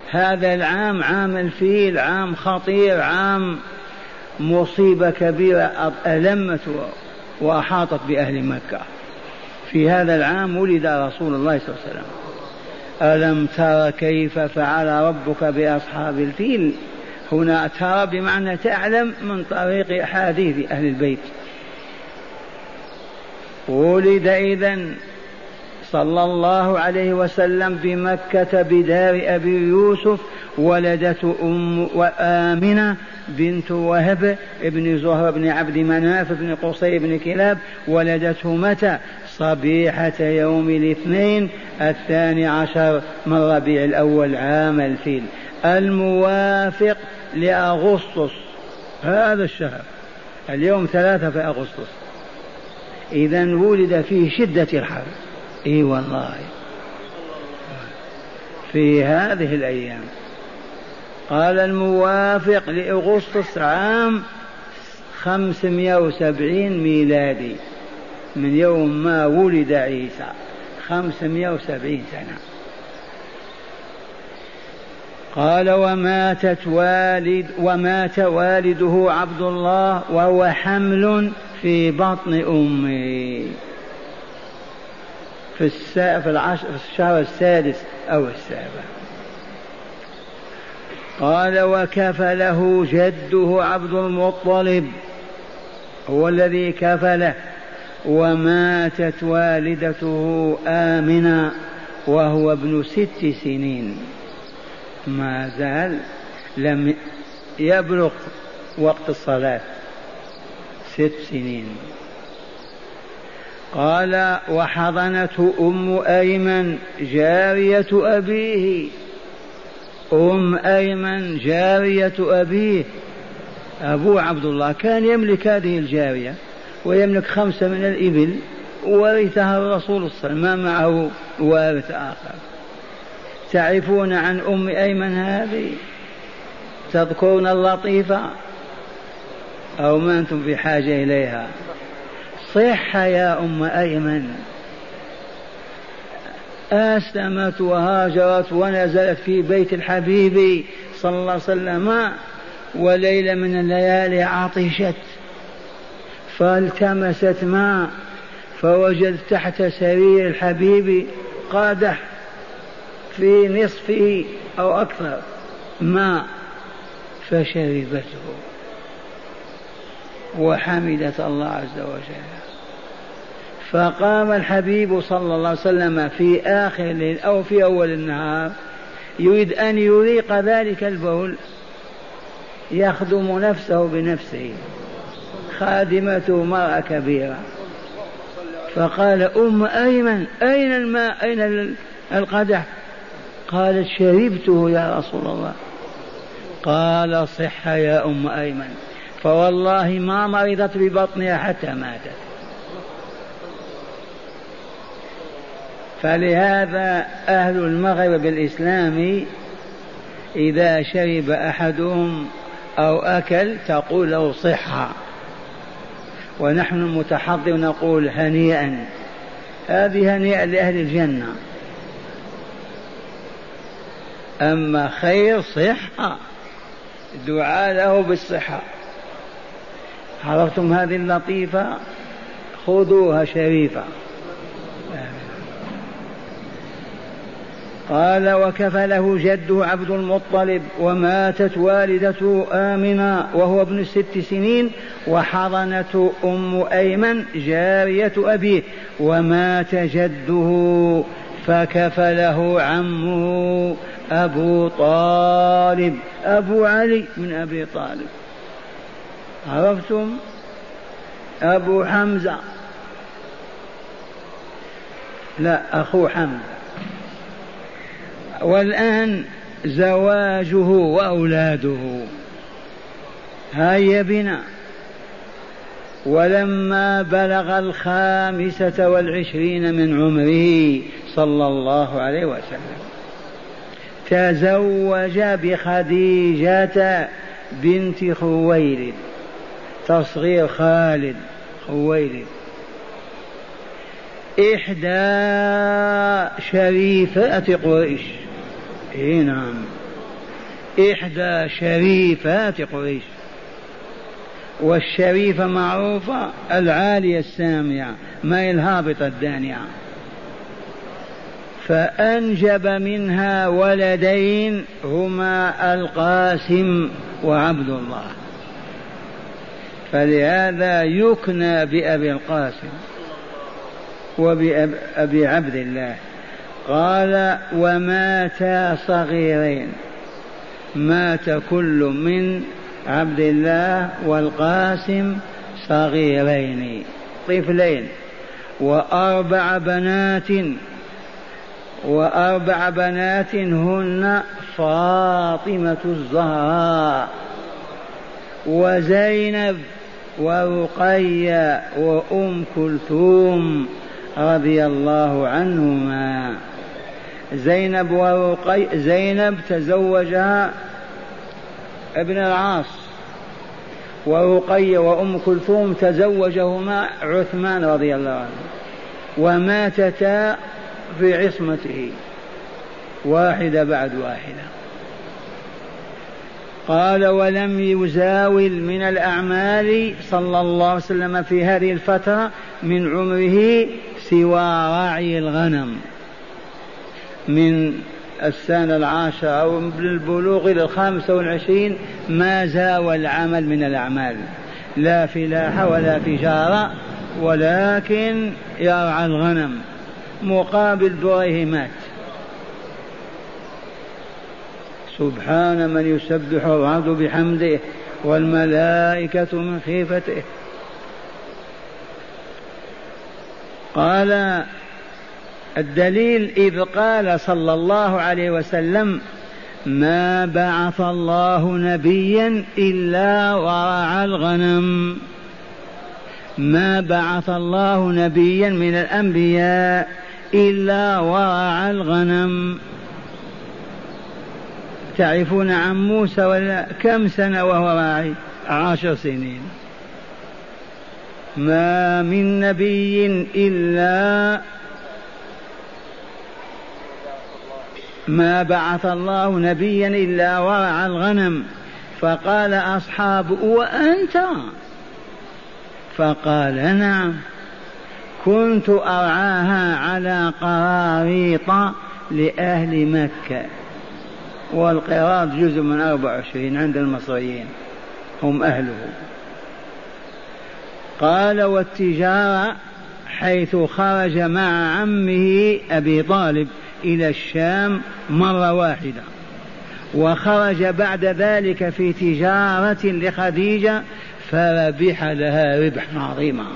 هذا العام عام الفيل، عام خطير، عام مصيبة كبيرة ألمت وأحاطت بأهل مكة. في هذا العام ولد رسول الله صلى الله عليه وسلم. ألم تر كيف فعل ربك بأصحاب الفيل؟ هنا ترى بمعنى تعلم من طريق أحاديث أهل البيت. ولد إذن صلى الله عليه وسلم بمكة بدار أبي يوسف، ولدته آمنة بنت وهب بن زهر بن عبد مناف بن قصي بن كلاب. ولدته متى؟ صبيحة يوم الاثنين 12 من ربيع الأول عام الفيل، الموافق لأغسطس هذا الشهر، اليوم 3 في أغسطس. إذن ولد فيه شدة الحر. اي والله في هذه الأيام. قال الموافق لأغسطس عام 570 ميلادي، من يوم ما ولد عيسى 570 سنة. قال ومات والده عبد الله وهو حمل في بطن أمه في الشهر السادس أو السابع. قال وكفله جده عبد المطلب، هو الذي كفله. وماتت والدته آمنة وهو ابن 6 سنين، ما زال لم يبلغ وقت الصلاة، 6 سنين. قال وحضنته أم أيمن جارية أبيه، أم أيمن جارية أبيه. أبو عبد الله كان يملك هذه الجارية ويملك 5 من الإبل، ورثها الرسول صلى الله عليه وسلم، ما معه وارث آخر. تعرفون عن أم أيمن هذه؟ تذكرون اللطيفة أو ما أنتم في حاجة إليها؟ صح يا أم أيمن، أسلمت وهاجرت ونزلت في بيت الحبيب صلى الله عليه وسلم، وليلة من الليالي عطشت فالتمست ماء، فوجدت تحت سرير الحبيب قادح في نصفه أو أكثر ماء، فشربته وحمدت الله عز وجل. فقام الحبيب صلى الله عليه وسلم في آخر الليل أو في أول النهار يريد أن يريق ذلك البول، يخدم نفسه بنفسه، خادمته مرأة كبيرة، فقال أم أيمن أين الماء أين القدح؟ قالت شربته يا رسول الله. قال صح يا أم أيمن، فوالله ما مرضت ببطنها حتى ماتت. فلهذا أهل المغرب الإسلامي إذا شرب أحدهم أو أكل تقول له صحة، ونحن المتحضر نقول هنيئا. هذه هنيئا لأهل الجنة. أما خير صحة، دعاء له بالصحة. عرفتم هذه اللطيفة؟ خذوها شريفة. قال وكفله جده عبد المطلب، وماتت والدته آمنة وهو ابن 6 سنين، وحضنته أم أيمن جارية أبيه. ومات جده فكفله عمه أبو طالب، أبو علي من أبي طالب. عرفتم؟ أبو حمزة، لا أخو حمزة. والآن زواجه وأولاده. هيا بنا. ولما بلغ 25 من عمره صلى الله عليه وسلم تزوج بخديجة بنت خويلد، تصغير خالد خويلد، إحدى شريفات قريش. نعم، إحدى شريفات قريش، والشريفة معروفة العالية السامية، ما هي الهابطة الدانية. فأنجب منها ولدين هما القاسم وعبد الله، فلهذا يكنى بأبي القاسم وبأبي عبد الله. قال وماتا صغيرين، مات كل من عبد الله والقاسم صغيرين طفلين، وأربع بنات هن فاطمة الزهراء وزينب ورقية وأم كلثوم رضي الله عنهما. زينب تزوجها ابن العاص، ورقية وأم كلثوم تزوجهما عثمان رضي الله عنه، وماتتا في عصمته واحدة بعد واحدة. قال ولم يزاول من الأعمال صلى الله عليه وسلم في هذه الفترة من عمره سوى راعي الغنم، من السنة 10 أو من البلوغ إلى 25 ما زاول العمل من الأعمال، لا فلاحة ولا تجارة، ولكن يرعى الغنم مقابل درهمات. سبحان من يسبح الرعد بحمده والملائكة من خيفته. قال الدليل إذ قال صلى الله عليه وسلم ما بعث الله نبيا إلا ورعى الغنم، ما بعث الله نبيا من الأنبياء إلا ورعى الغنم. تعرفون عن موسى ولا كم سنة وهو راعي؟ 10 سنين. ما من نبي إلا ما بعث الله نبيا إلا ورعى الغنم. فقال أصحابه وأنت؟ فقال نعم، كنت أرعاها على قراريط لأهل مكة، والقراط جزء من 24 عند المصريين هم أهله. قال والتجارة حيث خرج مع عمه أبي طالب إلى الشام مرة واحدة، وخرج بعد ذلك في تجارة لخديجة فربح لها ربحا عظيما.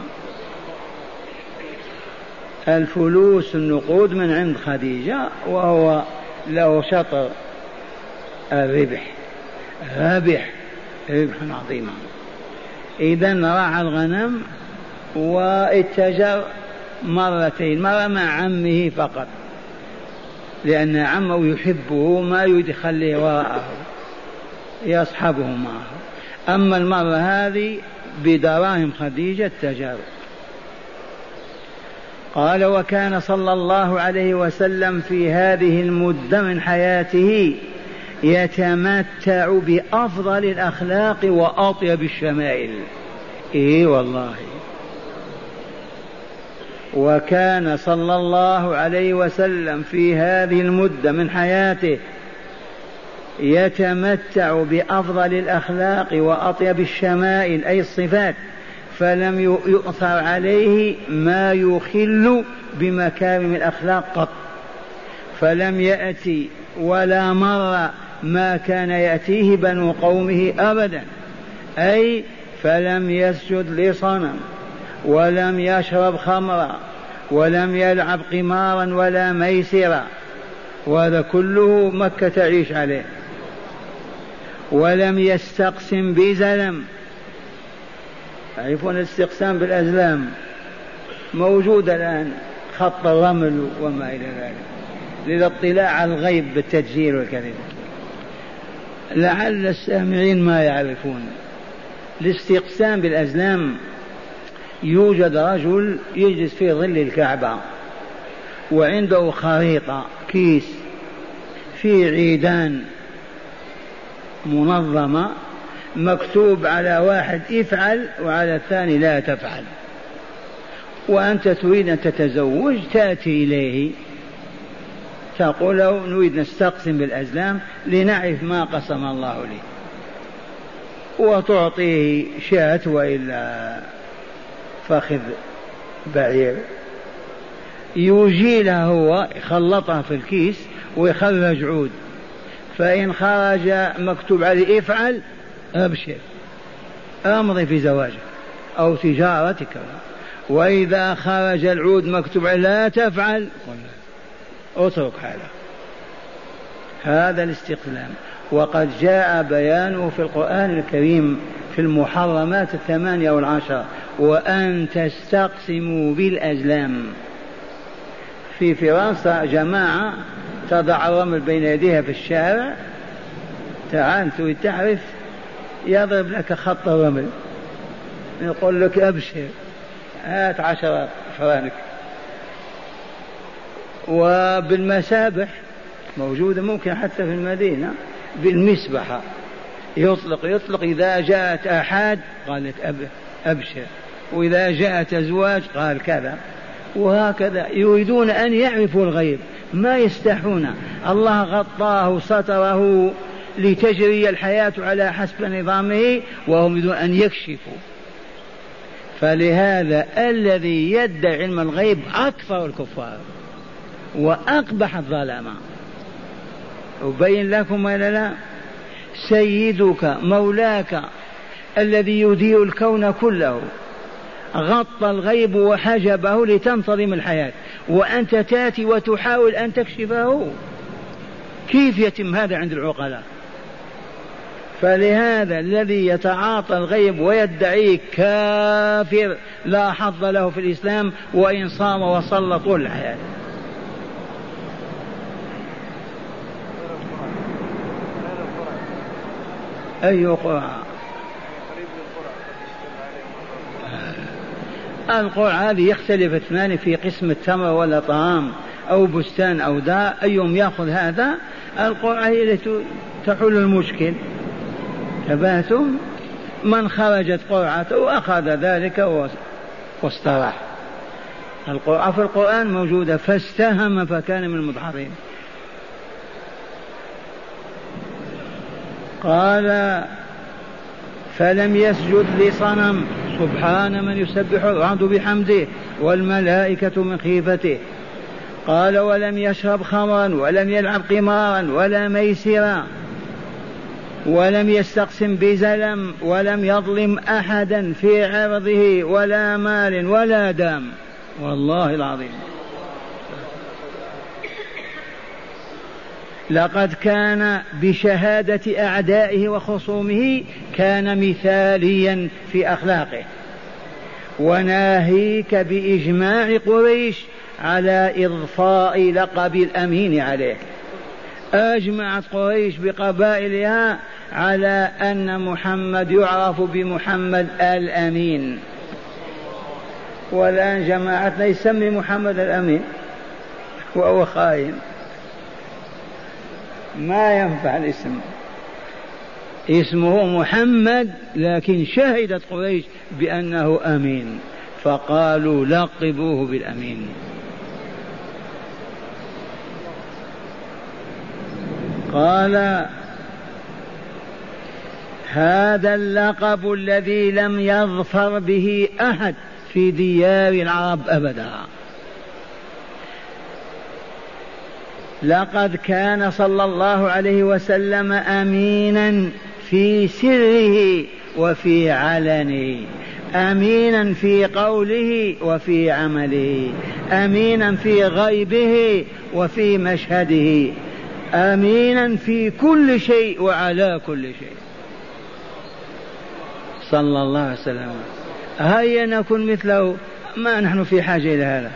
الفلوس النقود من عند خديجة وهو له شطر الربح، ربح ربحا عظيما. إذن راعى الغنم واتجر مرتين، مرة مع عمه فقط لأن عمه يحبه ما يخليه وراءه يصحبه معه، أما المرة هذه بدراهم خديجة التجار. قال وكان صلى الله عليه وسلم في هذه المدة من حياته يتمتع بأفضل الأخلاق وأطيب الشمائل. إيه والله، وكان صلى الله عليه وسلم في هذه المدة من حياته يتمتع بأفضل الأخلاق وأطيب الشمائل أي الصفات، فلم يؤثر عليه ما يخل بمكارم الأخلاق قط، فلم يأتي ولا مرة ما كان يأتيه بنو قومه أبدا، أي فلم يسجد لصنم ولم يشرب خمرا ولم يلعب قمارا ولا ميسرا، وهذا كله مكة تعيش عليه، ولم يستقسم بزلم. تعرفون الاستقسام بالأزلام موجود الآن، خط الرمل وما إلى ذلك، للاطلاع على الغيب بالتسجيل والكذب. لعل السامعين ما يعرفون الاستقسام بالأزلام. يوجد رجل يجلس في ظل الكعبة وعنده خريطة كيس في عيدان منظمة مكتوب على واحد افعل وعلى الثاني لا تفعل، وأنت تريد أن تتزوج تأتي إليه تقول له نريد نستقسم بالأزلام لنعرف ما قسم الله لي، وتعطيه شاة وإلا فخذ بعير، يجيلها هو يخلطها في الكيس ويخرج عود، فإن خرج مكتوب عليه افعل أبشر أمضي في زواجك أو تجارتك، وإذا خرج العود مكتوب عليه لا تفعل اترك هذا الاستقلام. وقد جاء بيانه في القرآن الكريم في المحرمات 8 أو 10: وأن تستقسموا بالأزلام. في فرنسا جماعة تضع الرمل بين يديها في الشارع، تعال تريد تعرف يضرب لك خط الرمل، يقول لك أبشر هات 10 فرانك. وبالمسابح موجودة ممكن حتى في المدينة، بالمسبحة يطلق إذا جاءت أحد قال لك أبشر، وإذا جاءت أزواج قال كذا، وهكذا يريدون أن يعرفوا الغيب، ما يستحون. الله غطاه ستره لتجري الحياة على حسب نظامه، وهم يريدون أن يكشفوا. فلهذا الذي يدعي علم الغيب أكثر الكفار وأقبح الظلامة. أبين لكم ولا لا؟ سيدك مولاك الذي يدير الكون كله غطى الغيب وحجبه لتنتظم الحياة، وأنت تأتي وتحاول أن تكشفه. كيف يتم هذا عند العقلاء؟ فلهذا الذي يتعاطى الغيب ويدعيه كافر لا حظ له في الإسلام وإن صام وصلى طول الحياة. أي قرعة؟ القرعة هذه يختلف اثنان في قسم التمر ولا طعام أو بستان أو داء، أيهم يأخذ هذا. القرعة هي التي تحل المشكل. تباتم من خرجت قرعته أخذ ذلك واستراح. القرعة في القرآن موجودة: فاستهم فكان من المدحضين. قال: فلم يسجد لصنم سبحان من يسبح الأرض بحمده والملائكة من خيفته. قال: ولم يشرب خمرا ولم يلعب قمارا ولا ميسرا ولم يستقسم بزلم ولم يظلم أحدا في عرضه ولا مال ولا دام. والله العظيم لقد كان بشهادة أعدائه وخصومه كان مثاليا في أخلاقه. وناهيك بإجماع قريش على إضفاء لقب الأمين عليه. أجمعت قريش بقبائلها على أن محمد يعرف بمحمد الأمين، والآن جماعتنا يسمي محمد الأمين وهو خائن، ما ينفع الاسم، اسمه محمد، لكن شهدت قريش بأنه أمين فقالوا لقبوه بالأمين. قال: هذا اللقب الذي لم يظفر به أحد في ديار العرب أبدا. لقد كان صلى الله عليه وسلم أمينا في سره وفي علنه، أمينا في قوله وفي عمله، أمينا في غيبه وفي مشهده، أمينا في كل شيء وعلى كل شيء صلى الله عليه وسلم. هيا نكون مثله، ما نحن في حاجة إلى هذا.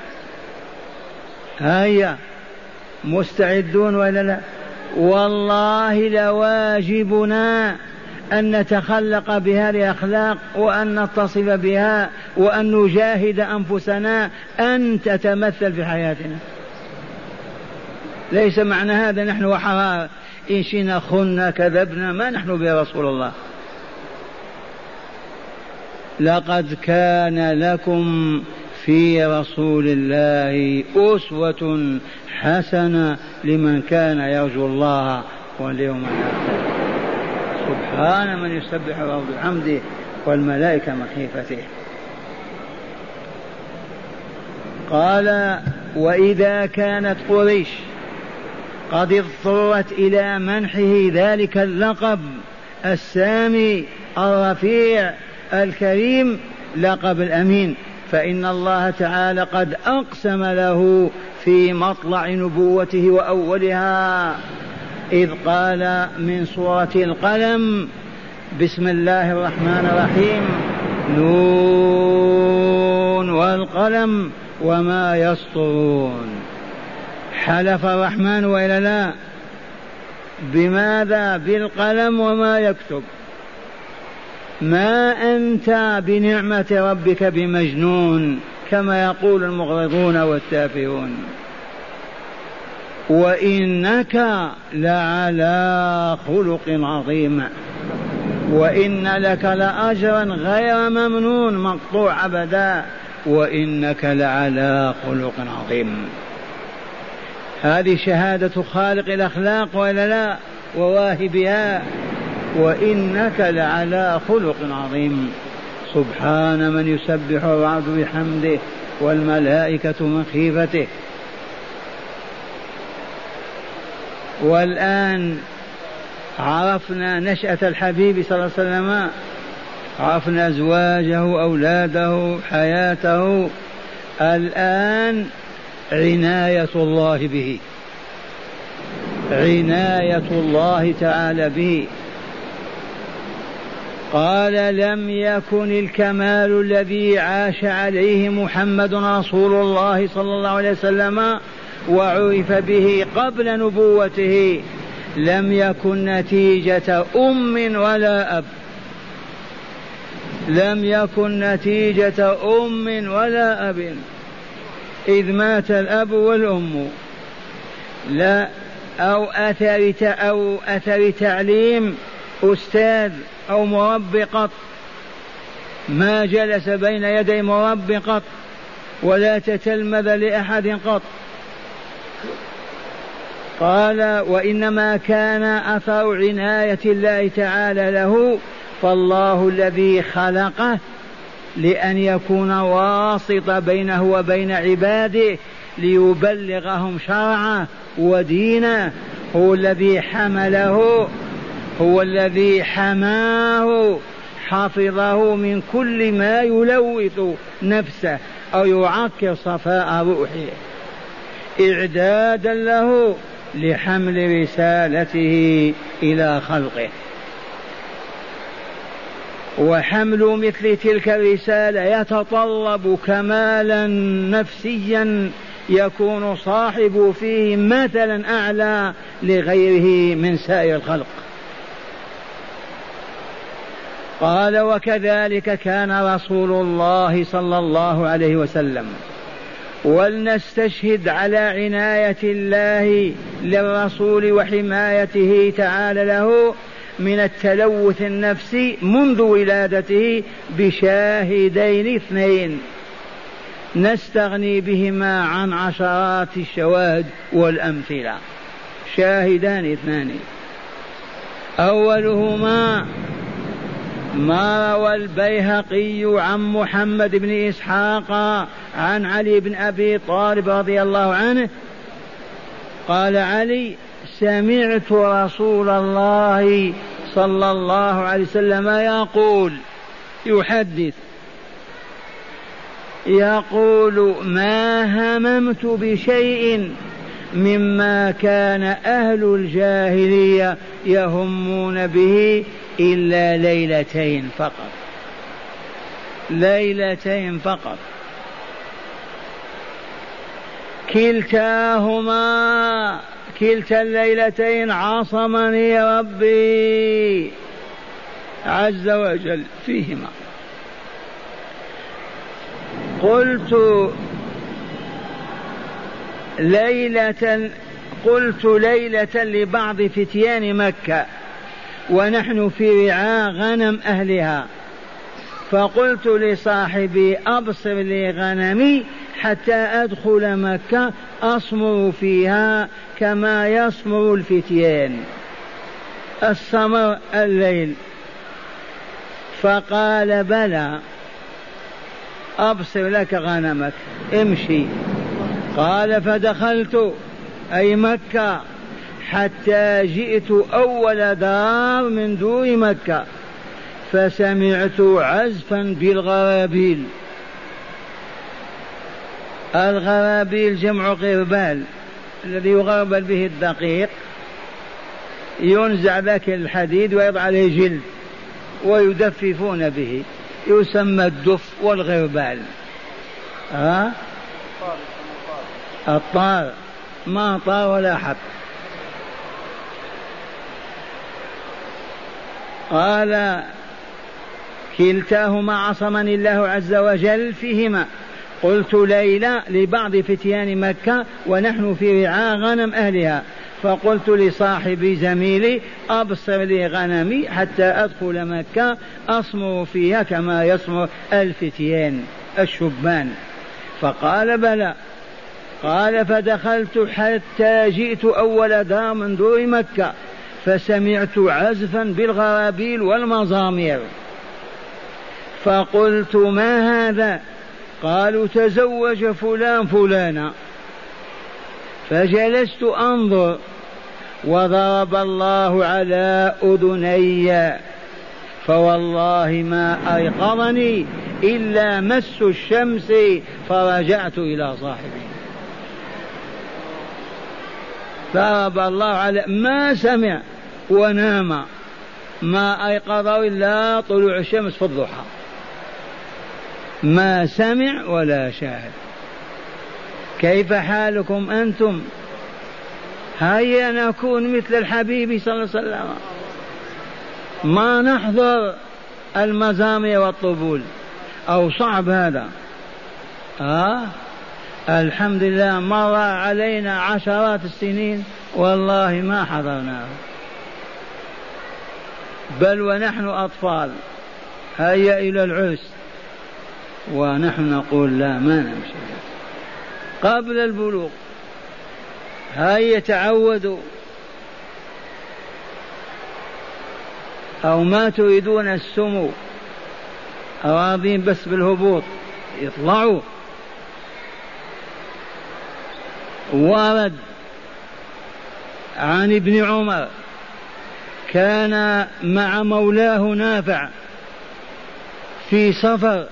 هيا مستعدون ولا لا؟ والله لواجبنا أن نتخلق بهذه الأخلاق وأن نتصف بها وأن نجاهد أنفسنا أن تتمثل في حياتنا. ليس معنى هذا نحن وحرار، إن شئنا خنا كذبنا، ما نحن برسول الله. لقد كان لكم في رسول الله أسوة حسنة لمن كان يرجو الله واليوم الآخر. سبحان من يسبح الأرض بحمده والملائكة من خيفته. قال: وإذا كانت قريش قد اضطرت إلى منحه ذلك اللقب السامي الرفيع الكريم، لقب الأمين، فإن الله تعالى قد أقسم له في مطلع نبوته وأولها، إذ قال من سورة القلم: بسم الله الرحمن الرحيم، نون والقلم وما يسطرون. حلف الرحمن وإلا لا؟ بماذا؟ بالقلم وما يكتب. ما أنت بنعمة ربك بمجنون كما يقول المغرضون والتافهون، وإنك لعلى خلق عظيم، وإن لك لأجرا غير ممنون مقطوع أبدا، وإنك لعلى خلق عظيم. هذه شهادة خالق الأخلاق ولا لا؟ وواهبها. وإنك لعلى خلق عظيم. سبحان من يسبح الرعد بحمده والملائكة من خيفته. والآن عرفنا نشأة الحبيب صلى الله عليه وسلم، عرفنا أزواجه، أولاده، حياته. الآن عناية الله به، عناية الله تعالى به. قال: لم يكن الكمال الذي عاش عليه محمد رسول الله صلى الله عليه وسلم وعرف به قبل نبوته، لم يكن نتيجة أم ولا أب، لم يكن نتيجة أم ولا أب، إذ مات الأب والأم، لا، أو أثر تعليم أستاذ أو مربي قط، ما جلس بين يدي مربي قط، ولا تتلمذ لأحد قط. قال: وإنما كان أثر عناية الله تعالى له، فالله الذي خلقه لأن يكون واسطة بينه وبين عباده ليبلغهم شرعه ودينه، هو الذي حمله، هو الذي حماه، حفظه من كل ما يلوث نفسه أو يعكر صفاء روحه، إعدادا له لحمل رسالته إلى خلقه. وحمل مثل تلك الرسالة يتطلب كمالا نفسيا يكون صاحب فيه مثلا أعلى لغيره من سائر الخلق. قال: وكذلك كان رسول الله صلى الله عليه وسلم. ولنستشهد على عناية الله للرسول وحمايته تعالى له من التلوث النفسي منذ ولادته بشاهدين اثنين نستغني بهما عن عشرات الشواهد والأمثلة. شاهدان اثنان: أولهما ما روى البيهقي عن محمد بن إسحاق عن علي بن أبي طالب رضي الله عنه قال علي: سمعت رسول الله صلى الله عليه وسلم يقول، يحدث، يقول: ما هممت بشيء مما كان أهل الجاهلية يهمون به إلا ليلتين فقط، ليلتين فقط، كلتا الليلتين عصمني ربي عز وجل فيهما. قلت: ليلة قلت ليلة لبعض فتيان مكة ونحن في رعاء غنم أهلها، فقلت لصاحبي أبصر لي غنمي حتى أدخل مكة أصمر فيها كما يصمر الفتيان، السمر الليل. فقال بلى أبصر لك غنمك امشي. قال فدخلت أي مكة حتى جئت أول دار من دور مكة فسمعت عزفا بالغرابيل. الغرابيل جمع غربال، الذي يغربل به الدقيق، ينزع ذاك الحديد ويضع عليه جلد ويدففون به، يسمى الدف والغربال. الطار ما طار ولا حب. قال كلتاهما عصمني الله عز وجل فيهما. قلت ليلى لبعض فتيان مكة ونحن في رعاء غنم أهلها، فقلت لصاحبي زميلي أبصر لي غنمي حتى أدخل مكة أصمر فيها كما يصمر الفتيان الشبان. فقال بلى. قال فدخلت حتى جئت أول دار من دور مكة فسمعت عزفا بالغرابيل والمزامير، فقلت ما هذا؟ قالوا تزوج فلان فلانا. فجلست أنظر وضرب الله على أذني، فوالله ما أيقظني إلا مس الشمس فرجعت إلى صاحبي. ضرب الله على ما سمع ونام، ما أيقظه إلا طلوع الشمس في الضحى، ما سمع ولا شاهد. كيف حالكم أنتم؟ هيا نكون مثل الحبيب صلى الله عليه وسلم، ما نحضر المزامير والطبول، أو صعب هذا. الحمد لله مر علينا عشرات السنين والله ما حضرناه، بل ونحن أطفال هيا إلى العرس ونحن نقول لا ما نمشي قبل البلوغ. هيا تعودوا، أو ما تريدون السمو، أراضين بس بالهبوط يطلعوا. ورد عن ابن عمر كان مع مولاه نافع في سفر،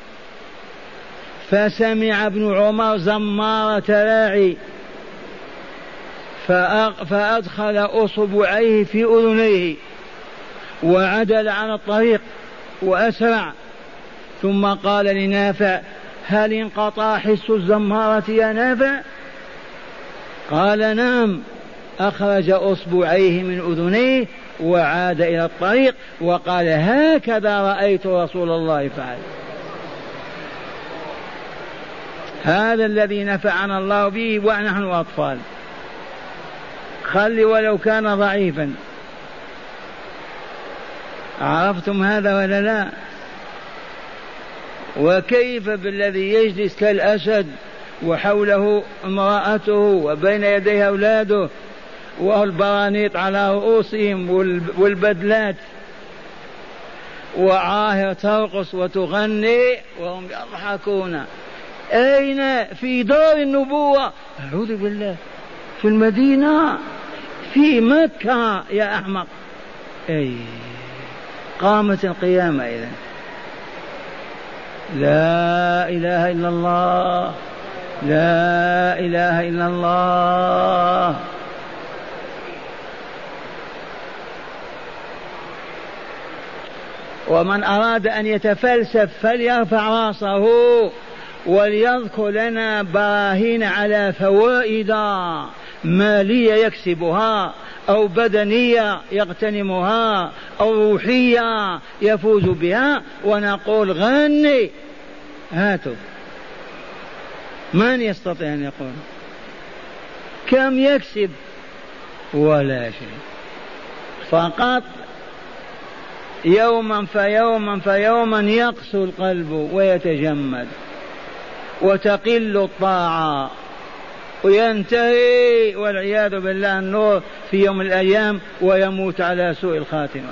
فسمع ابن عمر زمارة راعي فأدخل أصبعيه في أذنيه وعدل عن الطريق وأسرع، ثم قال لنافع هل انقطع حس الزمارة يا نافع؟ قال نعم. أخرج أصبعيه من أذنيه وعاد إلى الطريق وقال هكذا رأيت رسول الله فعل. هذا الذي نفعنا الله به ونحن أطفال، خلي ولو كان ضعيفا. عرفتم هذا ولا لا؟ وكيف بالذي يجلس كالأسد وحوله امرأته وبين يديه أولاده والبرانيط على رؤوسهم والبدلات، وعاهر ترقص وتغني وهم يضحكون. أين؟ في دار النبوة، أعوذ بالله، في المدينة، في مكة يا أحمق. أي قامت القيامة إذن. لا إله إلا الله، لا إله إلا الله. ومن أراد أن يتفلسف فليرفع راسه وليذكر لنا براهين على فوائد مالية يكسبها أو بدنية يغتنمها أو روحية يفوز بها، ونقول غني. هاتوا، من يستطيع أن يقول؟ كم يكسب؟ ولا شيء، فقط يوما فيوما فيوما يقسو القلب ويتجمد وتقل الطاعة وينتهي والعياذ بالله النور في يوم من الأيام ويموت على سوء الخاتمة.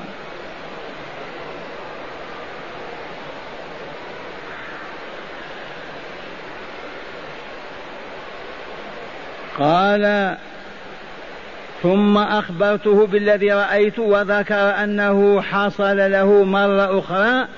قال ثم أخبرته بالذي رأيت وذكر أنه حصل له مرة أخرى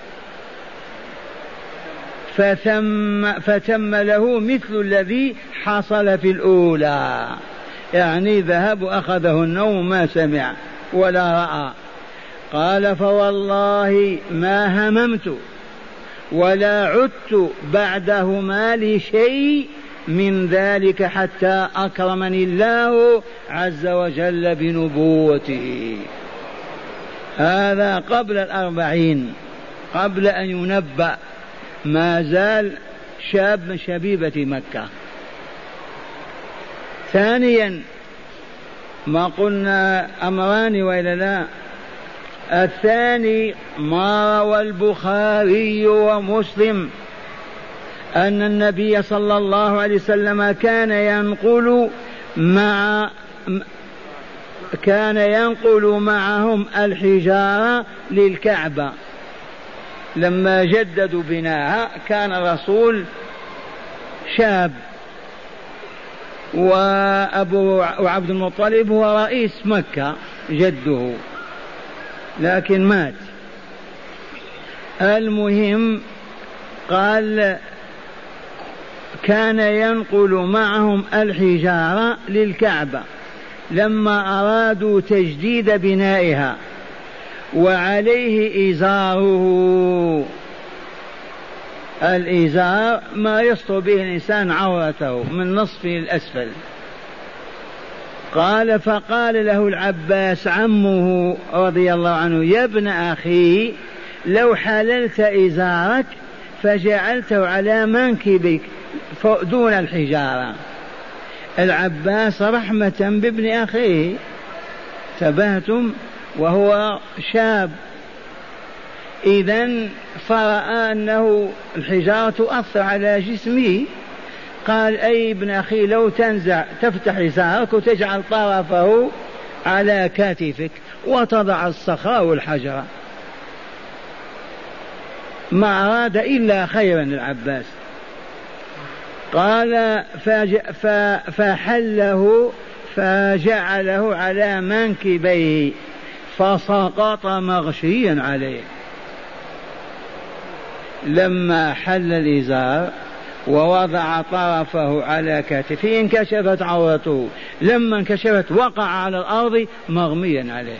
فتم له مثل الذي حصل في الأولى، يعني ذهب وأخذه النوم ما سمع ولا رأى. قال فوالله ما هممت ولا عدت بعدهما لشيء من ذلك حتى أكرمني الله عز وجل بنبوته. هذا قبل 40، قبل أن ينبأ، ما زال شاب من شبيبة مكة. ثانيا ما قلنا أمران وإلا لا؟ الثاني ما روى البخاري ومسلم أن النبي صلى الله عليه وسلم كان ينقل معهم الحجارة للكعبة لما جددوا بناها. كان الرسول شاب وأبو عبد المطلب هو رئيس مكة جده، لكن مات. المهم قال كان ينقل معهم الحجارة للكعبة لما أرادوا تجديد بنائها، وعليه إزاره. الإزار ما يستر به الإنسان عورته من نصف الأسفل. قال فقال له العباس عمه رضي الله عنه يا ابن أخي لو حللت إزارك فجعلته على منكبك دون الحجارة. العباس رحمة بابن أخيه، تبهتم، وهو شاب. إذن فرأى أنه الحجارة تؤثر على جسمه، قال أي ابن أخي لو تنزع تفتح إزارك وتجعل طرفه على كتفك وتضع الصخرة والحجرة. ما أراد إلا خيرا العباس. قال فحله فجعله على منكبيه فسقط مغشيا عليه. لما حل الإزار ووضع طرفه على كتفه انكشفت عورته، لما انكشفت وقع على الأرض مغميا عليه.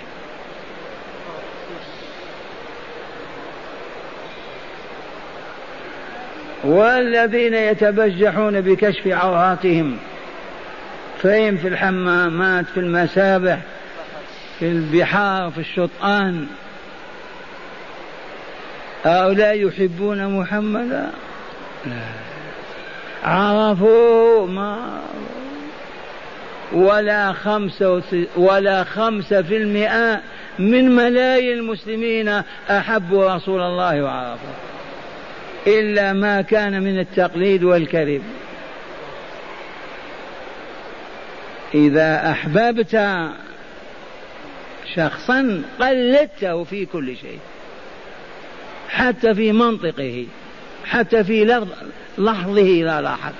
والذين يتبجحون بكشف عوراتهم فين؟ في الحمامات، في المسابح، في البحار، في الشطآن. هؤلاء يحبون محمدا؟ عرفوا ما ولا 5% من ملايين المسلمين أحبوا رسول الله وعرفوا، إلا ما كان من التقليد والكذب. إذا أحببت شخصا قلدته في كل شيء، حتى في منطقه، حتى في لحظه لا لاحظ.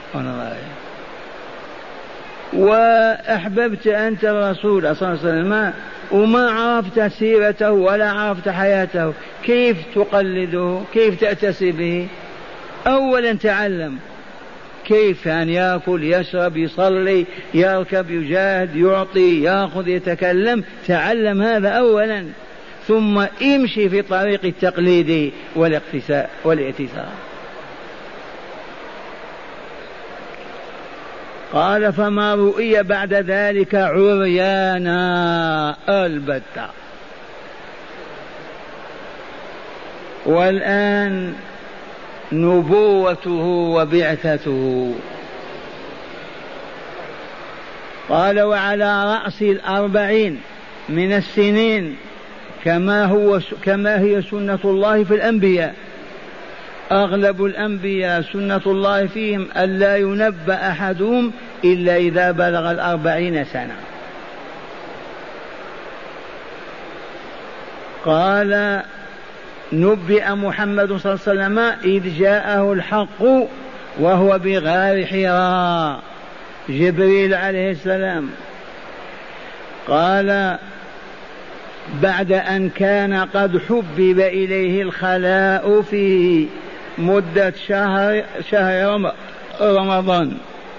وأحببت أنت الرسول صلى الله عليه وسلم وما عرفت سيرته ولا عرفت حياته، كيف تقلده؟ كيف تأتسي به؟ أولا تعلم كيف أن يأكل، يشرب، يصلي، يركب، يجاهد، يعطي، يأخذ، يتكلم. تعلم هذا أولا، ثم امشي في طريق التقليد والاعتزال. قال فما رؤي بعد ذلك عريانا البتة. والآن نبوته وبعثته. قال وعلى رأس 40 من السنين كما هي سنة الله في الأنبياء. أغلب الأنبياء سنة الله فيهم ألا ينبأ أحدهم إلا إذا بلغ 40 سنة. قال نبئ محمد صلى الله عليه وسلم إذ جاءه الحق وهو بغار حراء، جبريل عليه السلام. قال بعد أن كان قد حبب إليه الخلاء في مدة شهر رمضان،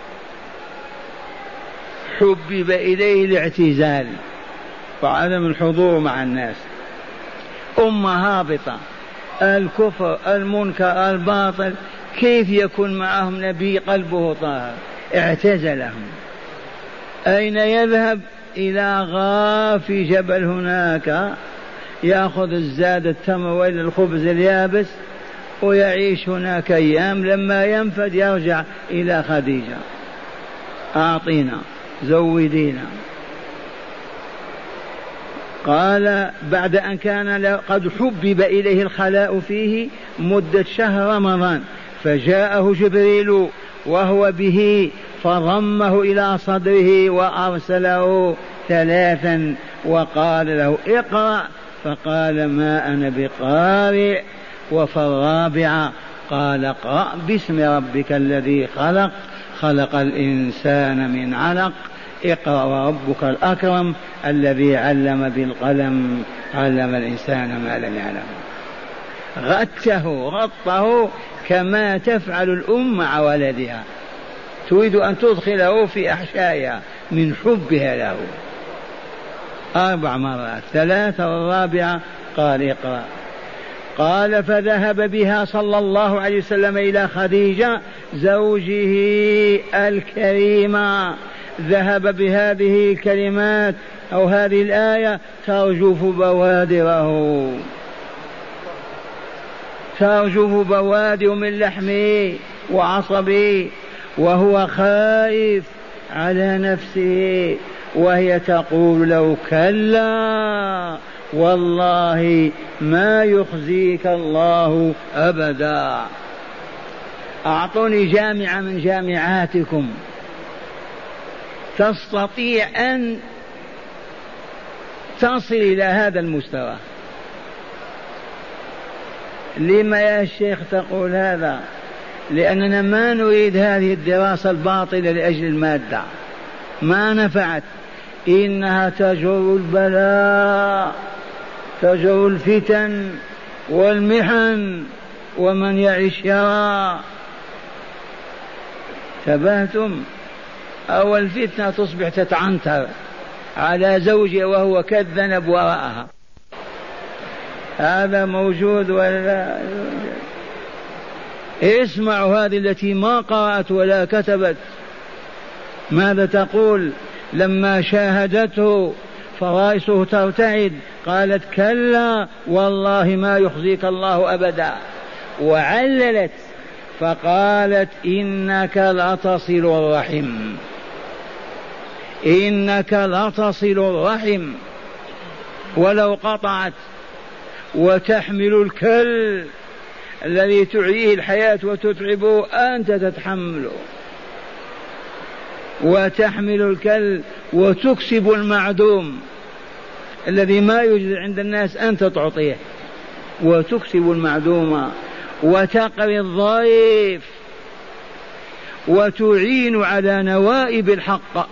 حبب إليه الاعتزال وعدم الحضور مع الناس، أمة هابطة، الكفر المنكر الباطل، كيف يكون معهم نبي قلبه طاهر؟ اعتزلهم. أين يذهب؟ إلى غار في جبل هناك، يأخذ الزاد التمر وإلى الخبز اليابس ويعيش هناك أيام، لما ينفد يرجع إلى خديجة، أعطينا زودينا. قال بعد أن كان قد حبب إليه الخلاء فيه مدة شهر رمضان، فجاءه جبريل وهو به فضمه إلى صدره وأرسله 3 وقال له اقرأ، فقال ما أنا بقارئ. وفي 4 قال اقرأ باسم ربك الذي خلق، خلق الإنسان من علق، اقرأ وربك الأكرم الذي علم بالقلم، علم الإنسان ما لم يعلم. غطه كما تفعل الأم مع ولدها، تريد أن تدخله في أحشائها من حبها له. 4 مرات، 3 والرابعة قال اقرأ. قال فذهب بها صلى الله عليه وسلم إلى خديجة زوجه الكريمة، ذهب بهذه الكلمات أو هذه الآية ترجف بوادره، ترجف بوادر من لحمه وعصبه، وهو خائف على نفسه، وهي تقول له كلا والله ما يخزيك الله أبدا. أعطوني جامعة من جامعاتكم تستطيع أن تصل إلى هذا المستوى. لما يا شيخ تقول هذا؟ لأننا ما نريد هذه الدراسة الباطلة لأجل المادة، ما نفعت، إنها تجر البلاء، تجر الفتن والمحن، ومن يعش يرى. تبهتم؟ أول فتنة تصبح تتعنتر على زوجها وهو كالذنب وراءها، هذا موجود ولا؟ اسمعوا هذه التي ما قرأت ولا كتبت ماذا تقول لما شاهدته فرائسه ترتعد، قالت كلا والله ما يخزيك الله أبدا. وعللت فقالت إنك لتصل الرحم، إنك لتصل الرحم ولو قطعت، وتحمل الكل الذي تعيه الحياة وتتعبه أنت تتحمله، وتحمل الكل وتكسب المعدوم الذي ما يوجد عند الناس أنت تعطيه، وتكسب المعدوم، وتقري الضيف، وتعين على نوائب الحق،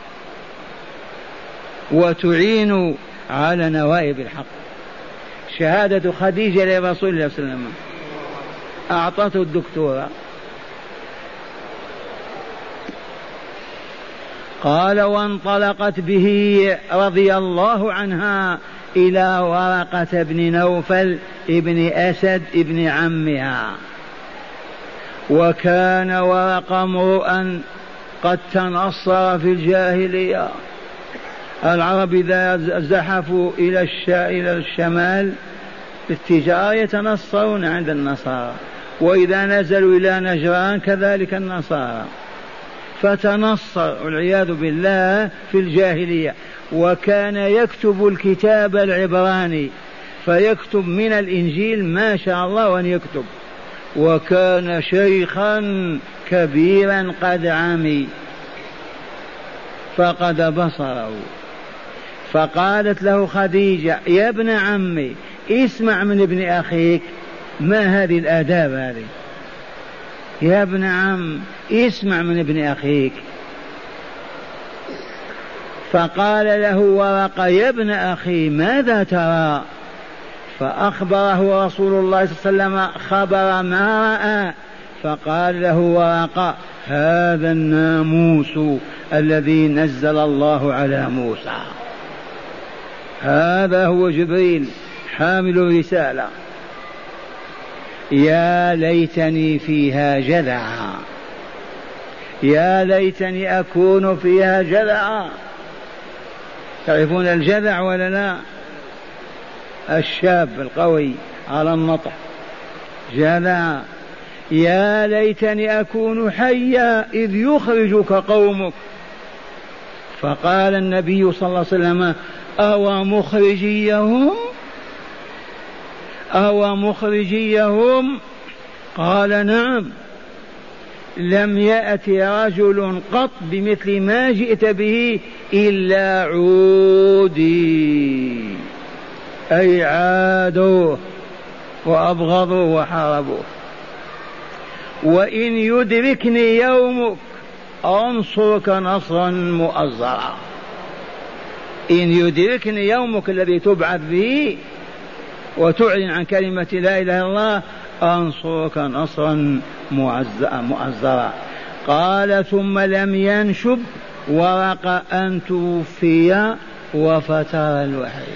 وتعين على نوائب الحق. شهادة خديجة لرسول الله صلى الله عليه وسلم أعطته الدكتورة. قال وانطلقت به رضي الله عنها إلى ورقة بن نوفل ابن أسد ابن عمها. وكان ورقة امرؤا قد تنصر في الجاهلية. العرب إذا زحفوا إلى الشمال بالتجارة يتنصرون عند النصارى، وإذا نزلوا إلى نجران كذلك النصارى. فتنصر والعياذ بالله في الجاهلية، وكان يكتب الكتاب العبراني، فيكتب من الإنجيل ما شاء الله أن يكتب، وكان شيخا كبيرا قد عمي فقد بصره. فقالت له خديجة: يا ابن عمي اسمع من ابن أخيك. ما هذه الآداب هذه؟ يا ابن عم اسمع من ابن أخيك. فقال له ورقة: يا ابن أخي ماذا ترى؟ فأخبره رسول الله صلى الله عليه وسلم خبر ما رأى، فقال له ورقة: هذا الناموس الذي نزل الله على موسى، هذا هو جبريل حامل الرسالة. يا ليتني فيها جذعا، يا ليتني أكون فيها جذعا. تعرفون الجذع ولا لا؟ الشاب القوي على النطح، جذع. يا ليتني أكون حيا إذ يخرجك قومك. فقال النبي صلى الله عليه وسلم: أو مخرجيهم؟ أو مخرجيهم؟ قال: نعم. لم يأتي رجل قط بمثل ما جئت به إلا عودي، أي عادوه وأبغضوه وحاربوه. وإن يدركني يومك أنصرك نصرا مؤزرا. إن يدركني يومك الذي تبعث به وتعلن عن كلمة لا إله إلا الله أنصرك نصرا مؤزرا. قال: ثم لم ينشب ورق أن توفي وفتر الوحي.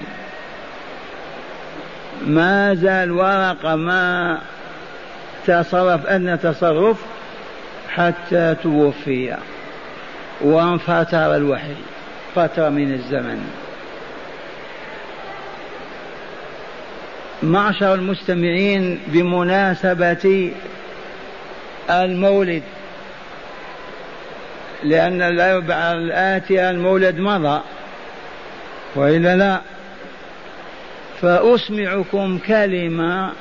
ما زال ورق ما تصرف أن تصرف حتى توفي وانفتر الوحي فترة من الزمن. معشر المستمعين، بمناسبة المولد، لأن الأربعة الآتية المولد مضى وإلا لا، فأسمعكم كلمة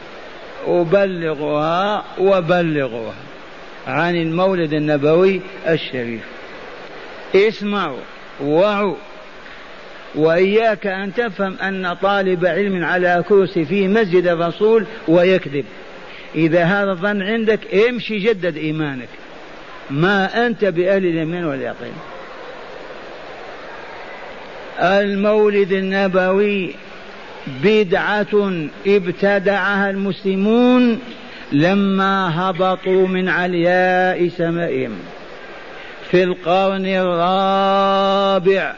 أبلغها وبلغها عن المولد النبوي الشريف. اسمعوا وعوا، وإياك أن تفهم أن طالب علم على كرسي في مسجد الرسول ويكذب. إذا هذا الظن عندك امشي جدد إيمانك، ما أنت بأهل اليمين واليقين. المولد النبوي بدعة ابتدعها المسلمون لما هبطوا من علياء سمائهم في القرن الرابع.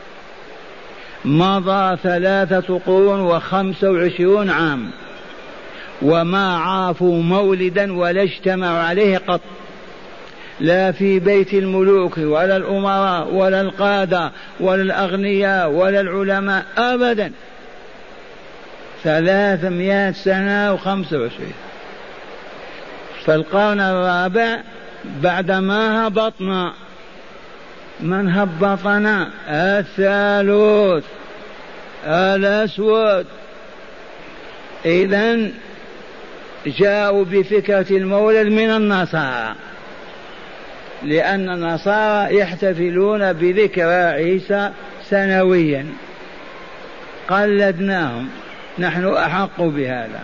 مضى 3 قرون و25 عام وما عافوا مولدا ولا اجتمعوا عليه قط، لا في بيت الملوك ولا الأمراء ولا القادة ولا الأغنياء ولا العلماء أبدا. 300 سنة و25. فالقرن الرابع بعدما هبطنا، من هبطنا؟ الثالوث الأسود. إذن جاءوا بفكرة المولد من النصارى، لأن النصارى يحتفلون بذكرى عيسى سنويا، قلدناهم، نحن أحق بهذا.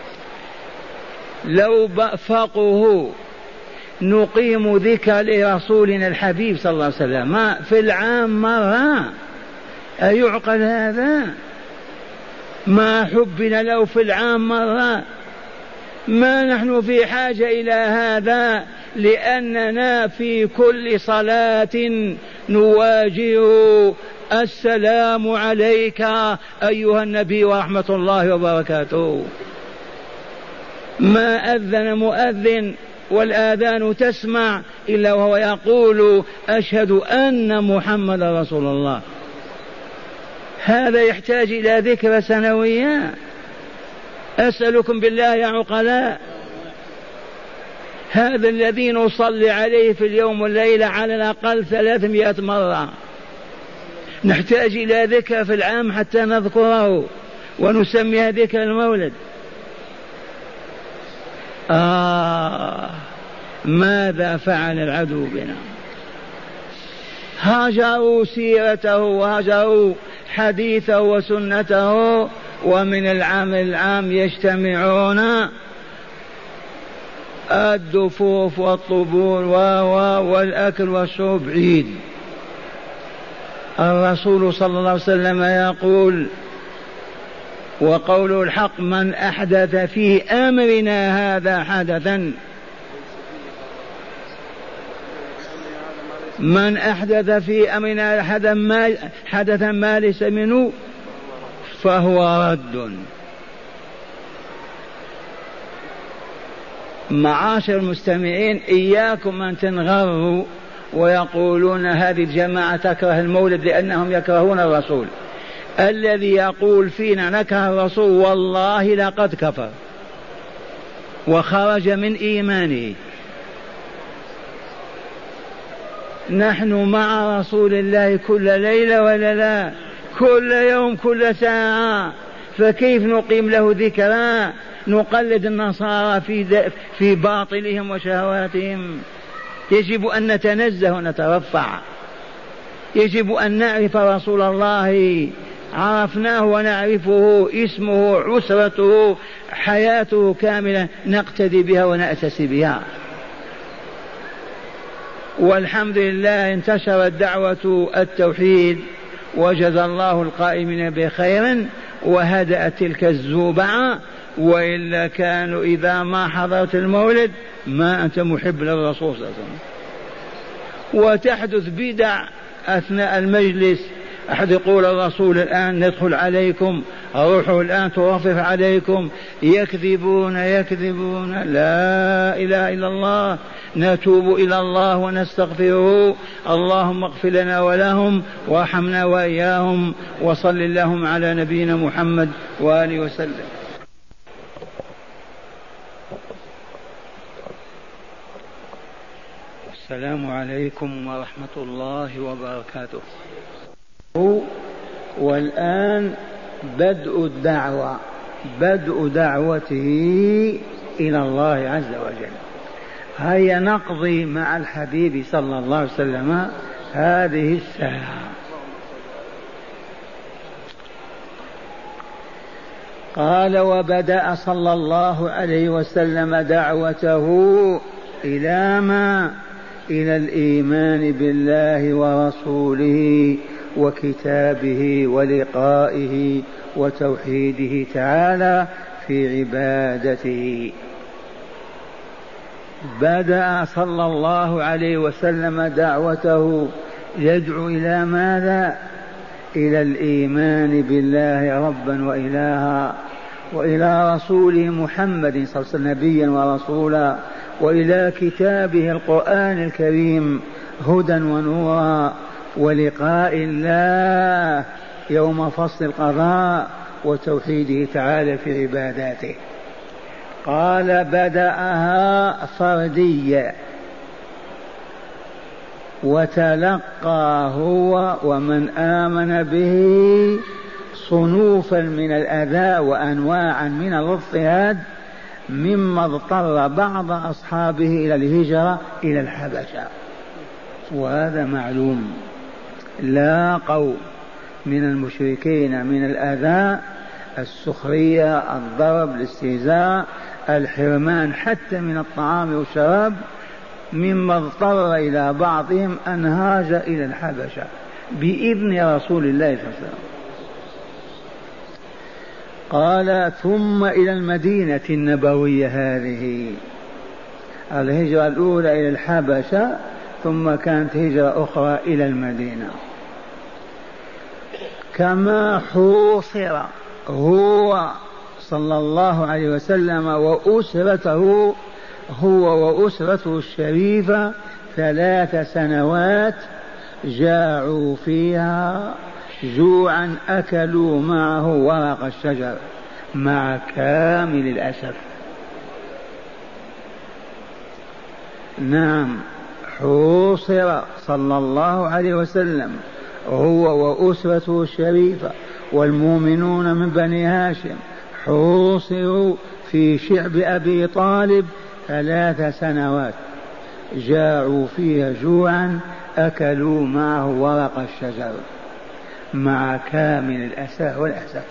لو فقهوا نقيم ذكر لرسولنا الحبيب صلى الله عليه وسلم في العام مرة، أيعقل هذا؟ ما حبنا له في العام مرة، ما نحن في حاجة إلى هذا، لأننا في كل صلاة نواجه السلام عليك أيها النبي ورحمة الله وبركاته. ما أذن مؤذن والآذان تسمع إلا وهو يقول أشهد أن محمد رسول الله. هذا يحتاج إلى ذكرى سنوية؟ أسألكم بالله يا عقلاء. هذا الذي نصلي عليه في اليوم والليلة على الأقل 300 مرة، نحتاج إلى ذكر في العام حتى نذكره ونسميها ذكر المولد. ماذا فعل العدو بنا؟ هاجروا سيرته وهاجروا حديثه وسنته، ومن العام يجتمعون الدفوف والطبول والأكل والشرب عيد. الرسول صلى الله عليه وسلم يقول وقوله الحق: من أحدث في أمرنا هذا حدثا، من أحدث في أمرنا حدثا ما ليس منه فهو رد. معاشر المستمعين، إياكم أن تنغروا ويقولون هذه الجماعة تكره المولد لأنهم يكرهون الرسول. الذي يقول فينا نكره الرسول والله لقد كفر وخرج من إيمانه. نحن مع رسول الله كل ليلة ولا لا؟ كل يوم كل ساعة، فكيف نقيم له ذكرى؟ نقلد النصارى في باطلهم وشهواتهم. يجب أن نتنزه ونترفع، يجب أن نعرف رسول الله، عرفناه ونعرفه، اسمه، عسرته، حياته كاملة، نقتدي بها ونأتسي بها. والحمد لله انتشرت دعوة التوحيد وجزى الله القائمين بخيرا وهدأت تلك الزوبعة، وإلا كانوا إذا ما حضرت المولد ما أنت محب للرسول صلى الله عليه وسلم. وتحدث بدع أثناء المجلس، أحد يقول الرسول الآن ندخل عليكم، روحوا الآن توافق عليكم، يكذبون. لا إله إلا الله، نتوب إلى الله ونستغفره. اللهم اغفر لنا ولهم وارحمنا وإياهم، وصل اللهم على نبينا محمد وآله وسلم. السلام عليكم ورحمة الله وبركاته. والآن بدء دعوته إلى الله عز وجل. هيا نقضي مع الحبيب صلى الله عليه وسلم هذه الساعة. قال: وبدأ صلى الله عليه وسلم دعوته إلى ما؟ إلى الإيمان بالله ورسوله وكتابه ولقائه وتوحيده تعالى في عبادته. بدأ صلى الله عليه وسلم دعوته يدعو إلى ماذا؟ إلى الإيمان بالله ربا وإلها، وإلى رسوله محمد صلى الله عليه وسلم نبيا ورسولا، وإلى كتابه القرآن الكريم هدى ونورا، ولقاء الله يوم فصل القضاء، وتوحيده تعالى في عباداته. قال: بدأها فردية، وتلقى هو ومن آمن به صنوفا من الأذى وأنواعا من الاضطهاد، مما اضطر بعض أصحابه إلى الهجرة إلى الحبشة. وهذا معلوم، لاقوا من المشركين من الأذى، السخرية، الضرب، الاستهزاء، الحرمان حتى من الطعام والشراب، مما اضطر إلى بعضهم أن هاج إلى الحبشة بإذن رسول الله صلى الله عليه وسلم. قال: ثم إلى المدينة النبوية. هذه الهجرة الأولى إلى الحبشة، ثم كانت هجرة أخرى إلى المدينة. كما حوصر هو صلى الله عليه وسلم وأسرته، هو وأسرته الشريفة 3 سنوات جاعوا فيها جوعا، أكلوا معه ورق الشجر، مع كامل الأسف. نعم، حوصر صلى الله عليه وسلم هو وأسرته الشريفة والمؤمنون من بني هاشم، حوصروا في شعب أبي طالب 3 سنوات، جاعوا فيها جوعا، أكلوا معه ورق الشجر مع كامل الأسى والأسف.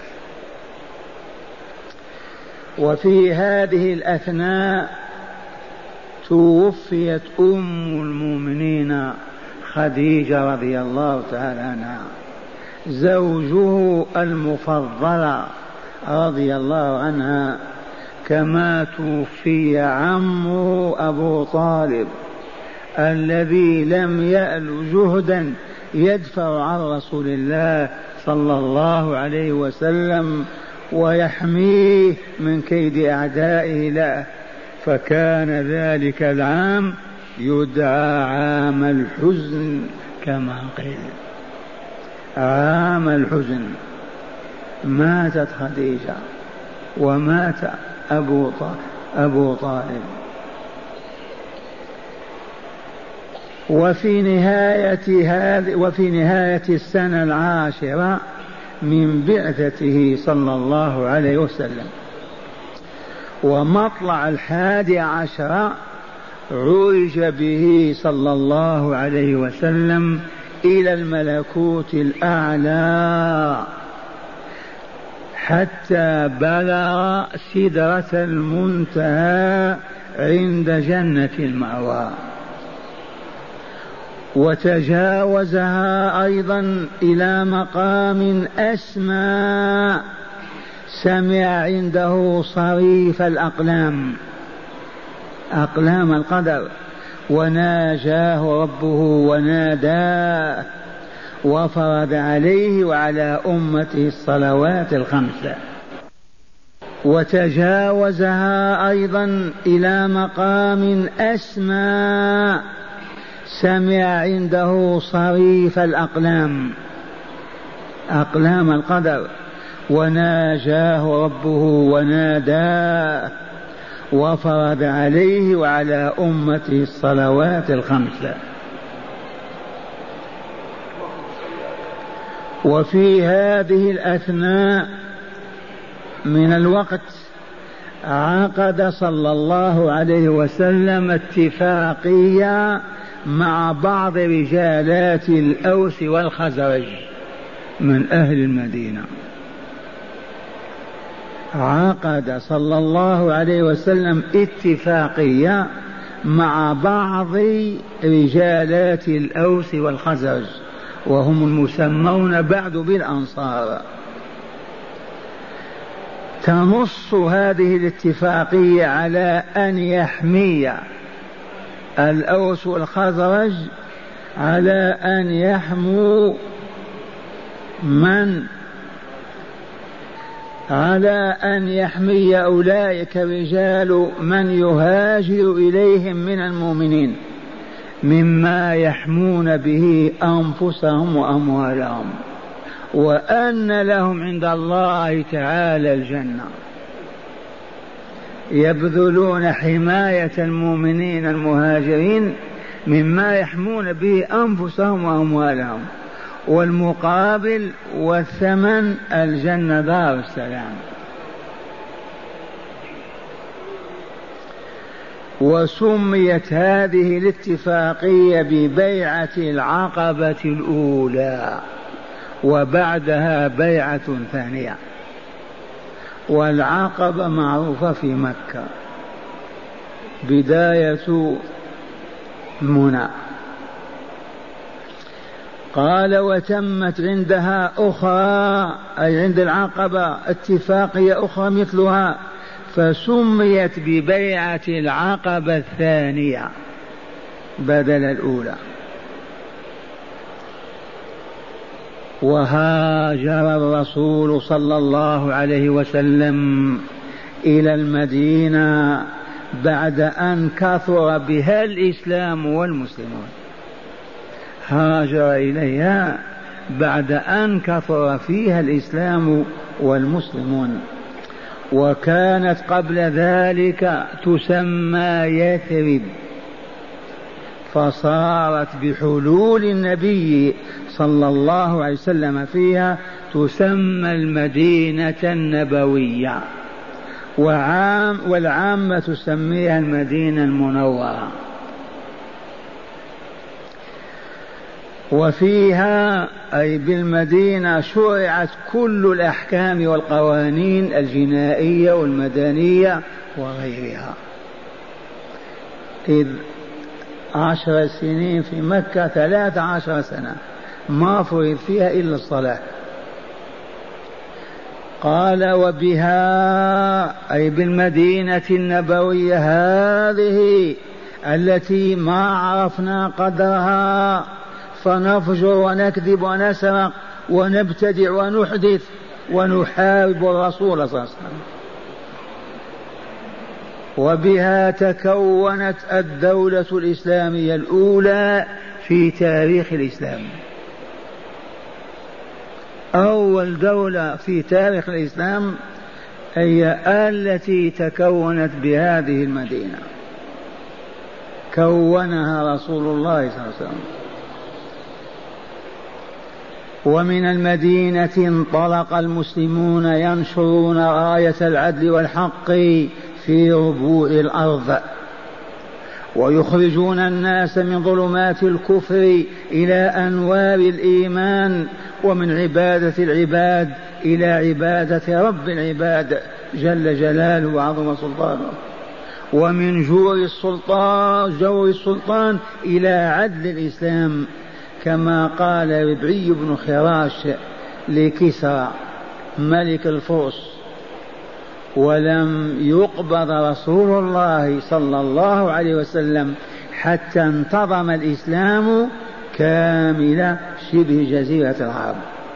وفي هذه الأثناء توفيت أم المؤمنين خديجة رضي الله تعالى عنها، زوجه المفضل رضي الله عنها، كما توفي عمه أبو طالب الذي لم يأل جهدا يدفع عن رسول الله صلى الله عليه وسلم ويحميه من كيد أعدائه له، فكان ذلك العام يدعى عام الحزن كما قيل، عام الحزن. ماتت خديجة ومات أبو طالب. وفي نهاية السنة 10 من بعثته صلى الله عليه وسلم ومطلع 11 عرج به صلى الله عليه وسلم إلى الملكوت الأعلى حتى بلغ سدرة المنتهى عند جنة المأوى، وتجاوزها أيضا إلى مقام أسمى سمع عنده صريف الأقلام، أقلام القدر، وناجاه ربه وناداه وفرض عليه وعلى أمته الصلوات الخمس. وتجاوزها أيضا إلى مقام أسمى سمع عنده صريف الأقلام، أقلام القدر، وناجاه ربه وناداه وفرض عليه وعلى أمته الصلوات الخمس. وفي هذه الأثناء من الوقت عقد صلى الله عليه وسلم اتفاقية مع بعض رجالات الأوس والخزرج من أهل المدينة. عقد صلى الله عليه وسلم اتفاقية مع بعض رجالات الأوس والخزرج، وهم المسمون بعد بالأنصار. تنص هذه الاتفاقية على أن يحمي الأوس والخزرج، على أن يحموا على أن يحمي أولئك الرجال من يهاجر إليهم من المؤمنين مما يحمون به أنفسهم وأموالهم، وأن لهم عند الله تعالى الجنة. يبذلون حماية المؤمنين المهاجرين مما يحمون به أنفسهم وأموالهم، والمقابل والثمن الجنة دار السلام. وسميت هذه الاتفاقية ببيعة العقبة الأولى، وبعدها بيعة ثانية. والعقبة معروفة في مكة، بداية منى. قال وتمت عندها أخرى، أي عند العقبة اتفاقية أخرى مثلها، فسميت ببيعة العقبة الثانية بدل الأولى. وهاجر الرسول صلى الله عليه وسلم إلى المدينة بعد أن كثر بها الإسلام والمسلمون، هاجر إليها بعد أن كثر فيها الإسلام والمسلمون. وكانت قبل ذلك تسمى يثرب، فصارت بحلول النبي صلى الله عليه وسلم فيها تسمى المدينة النبوية، والعامة تسميها المدينة المنورة. وفيها أي بالمدينة شرعت كل الأحكام والقوانين الجنائية والمدنية وغيرها. إذ 10 سنين في مكة 13 سنة ما فرض فيها إلا الصلاة. قال وبها أي بالمدينة النبوية هذه التي ما عرفنا قدرها فنفجر ونكذب ونسرق ونبتدع ونحدث ونحارب الرسول صلى الله عليه وسلم. وبها تكونت الدولة الإسلامية الأولى في تاريخ الإسلام. أول دولة في تاريخ الإسلام هي التي تكونت بهذه المدينة، كونها رسول الله صلى الله عليه وسلم. ومن المدينة انطلق المسلمون ينشرون راية العدل والحق في ربوع الأرض، ويخرجون الناس من ظلمات الكفر إلى أنوار الإيمان، ومن عبادة العباد إلى عبادة رب العباد جل جلاله وعظم سلطانه، ومن جور السلطان إلى عدل الإسلام، كما قال ربعي بن خراش لكسرى ملك الفرس: ولم يقبض رسول الله صلى الله عليه وسلم حتى انتظم الإسلام كامل شبه جزيرة العرب،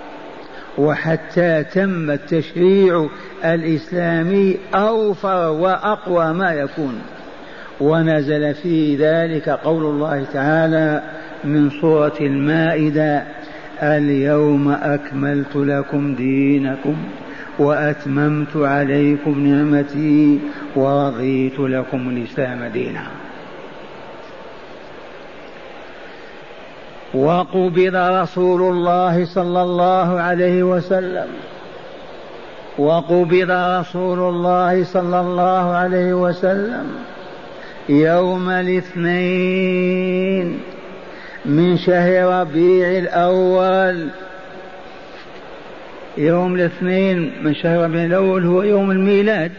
وحتى تم التشريع الإسلامي أوفر وأقوى ما يكون. ونزل في ذلك قول الله تعالى من سورة المائدة: اليوم أكملت لكم دينكم وأتممت عليكم نعمتي ورضيت لكم الإسلام دينا. وقبض رسول الله صلى الله عليه وسلم يوم الاثنين من شهر ربيع الأول. يوم الاثنين من شهر ربيع الأول هو يوم الميلاد،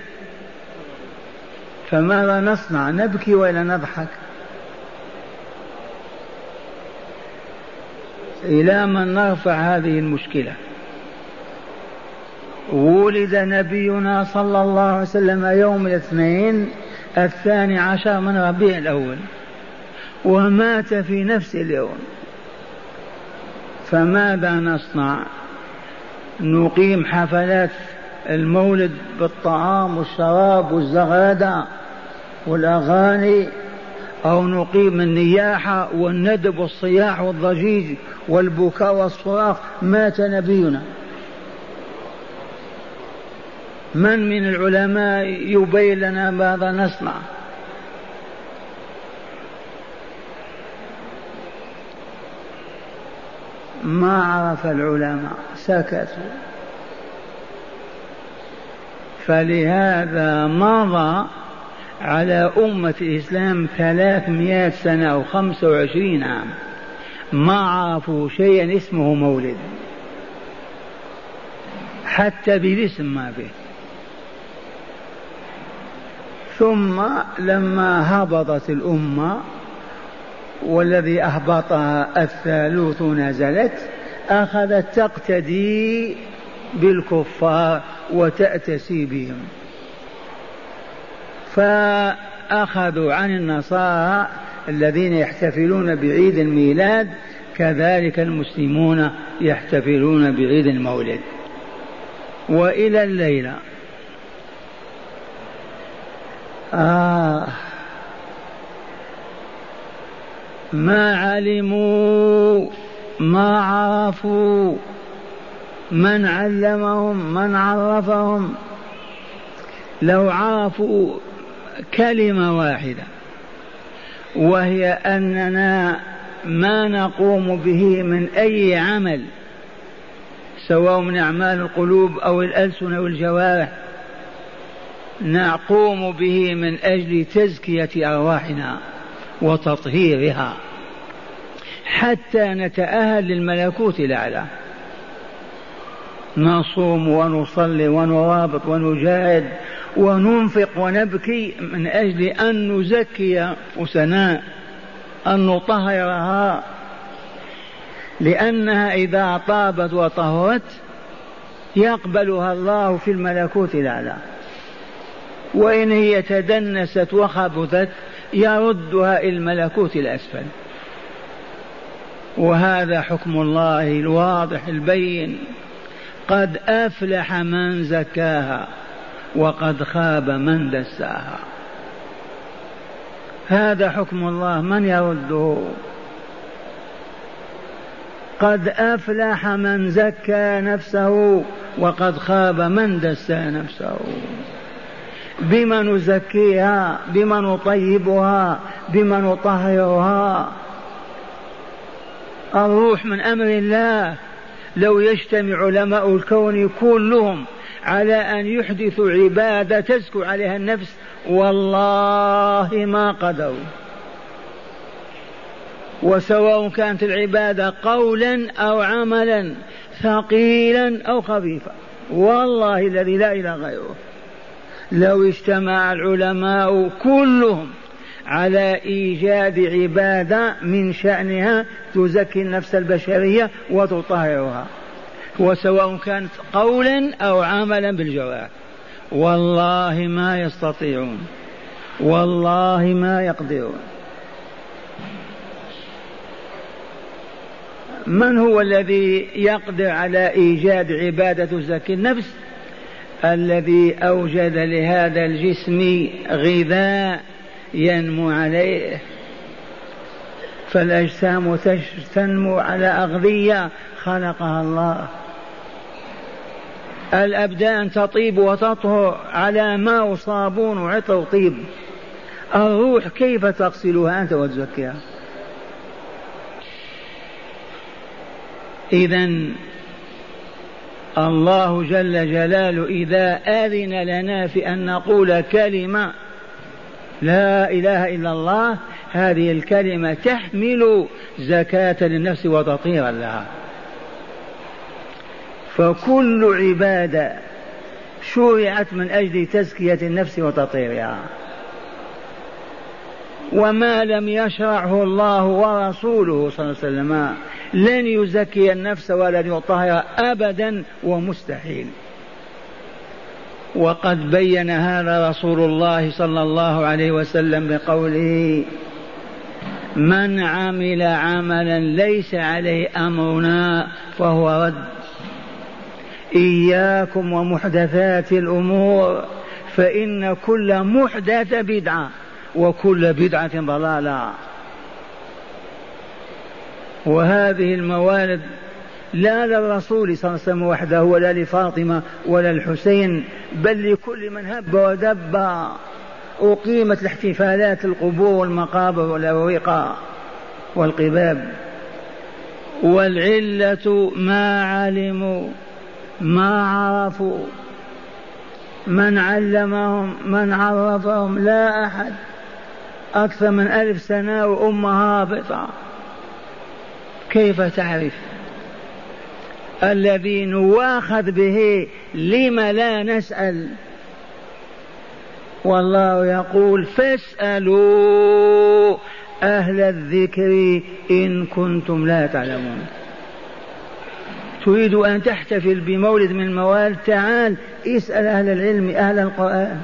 فماذا نصنع؟ نبكي ولا نضحك؟ إلى من نرفع هذه المشكلة؟ ولد نبينا صلى الله عليه وسلم يوم الاثنين 12 من ربيع الأول، ومات في نفس اليوم، فماذا نصنع؟ نقيم حفلات المولد بالطعام والشراب والزغادة والأغاني، أو نقيم النياحة والندب والصياح والضجيج والبكاء والصراخ؟ مات نبينا. من العلماء يبين لنا ماذا نصنع؟ ما عرف العلماء، سكتوا. فلهذا مضى على أمة الإسلام 300 سنة أو 25 عام ما عرفوا شيئا اسمه مولد، حتى بالاسم ما به. ثم لما هبطت الأمة والذي أهبطها الثالوث نزلت، أخذت تقتدي بالكفار وتأتسي بهم، فأخذوا عن النصارى الذين يحتفلون بعيد الميلاد، كذلك المسلمون يحتفلون بعيد المولد. وإلى الليلة ما علموا ما عرفوا من علمهم من عرفهم. لو عرفوا كلمة واحدة وهي أننا ما نقوم به من أي عمل سواء من أعمال القلوب أو الألسن أو الجوارح نقوم به من أجل تزكية أرواحنا وتطهيرها حتى نتأهل للملكوت الأعلى. نصوم ونصلي ونرابط ونجاهد وننفق ونبكي من أجل أن نزكي أنفسنا، أن نطهرها، لأنها إذا طابت وطهرت يقبلها الله في الملكوت الأعلى، وإن هي تدنست وخبثت يردها إلى الملكوت الأسفل. وهذا حكم الله الواضح البين: قد أفلح من زكاها وقد خاب من دساها. هذا حكم الله، من يرده؟ قد أفلح من زكى نفسه وقد خاب من دسى نفسه. بما نزكيها، بما نطيبها، بما نطهرها؟ الروح من أمر الله. لو يجتمع علماء الكون كلهم على أن يحدثوا عبادة تزكو عليها النفس والله ما قدروا، وسواء كانت العبادة قولا أو عملا، ثقيلا أو خفيفا، والله الذي لا إله غيره. لو اجتمع العلماء كلهم على إيجاد عبادة من شأنها تزكي النفس البشرية وتطهرها، وسواء كانت قولا أو عملا بالجوارح، والله ما يستطيعون، والله ما يقدرون. من هو الذي يقدر على إيجاد عبادة تزكي النفس؟ الذي أوجد لهذا الجسم غذاء ينمو عليه، فالأجسام تنمو على أغذية خلقها الله. الأبدان تطيب وتطهر على ماء وصابون وعطر وطيب. الروح كيف تغسلها أنت وتزكيها؟ إذن الله جل جلاله إذا آذن لنا في أن نقول كلمة لا إله إلا الله، هذه الكلمة تحمل زكاة للنفس وتطهيرا لها. فكل عبادة شرعت من أجل تزكية النفس وتطهيرها، وما لم يشرعه الله ورسوله صلى الله عليه وسلم لن يزكي النفس ولن يطهر أبدا، ومستحيل. وقد بين هذا رسول الله صلى الله عليه وسلم بقوله: من عمل عملا ليس عليه أمرنا فهو رد. إياكم ومحدثات الأمور، فإن كل محدث بدعة وكل بدعة ضلالة. وهذه الموالد لا للرسول صلى الله عليه وسلم وحده ولا لفاطمة ولا الحسين، بل لكل من هب ودب. أقيمت الاحتفالات القبور والمقابر والأروقة والقباب، والعلة ما علموا ما عرفوا، من علمهم من عرفهم لا أحد، أكثر من 1000 سنة وأمها هابطة. كيف تعرف؟ الذي نواخذ به لم لا نسأل؟ والله يقول: فاسألوا أهل الذكر إن كنتم لا تعلمون. تريد أن تحتفل بمولد من الموالد، تعال اسأل أهل العلم أهل القرآن،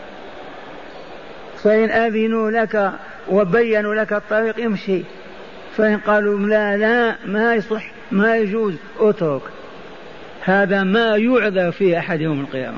فإن أذنوا لك وبينوا لك الطريق امشي، فإن قالوا لا ما يصح ما يجوز اترك. هذا ما يعذر فيه أحد يوم القيامة.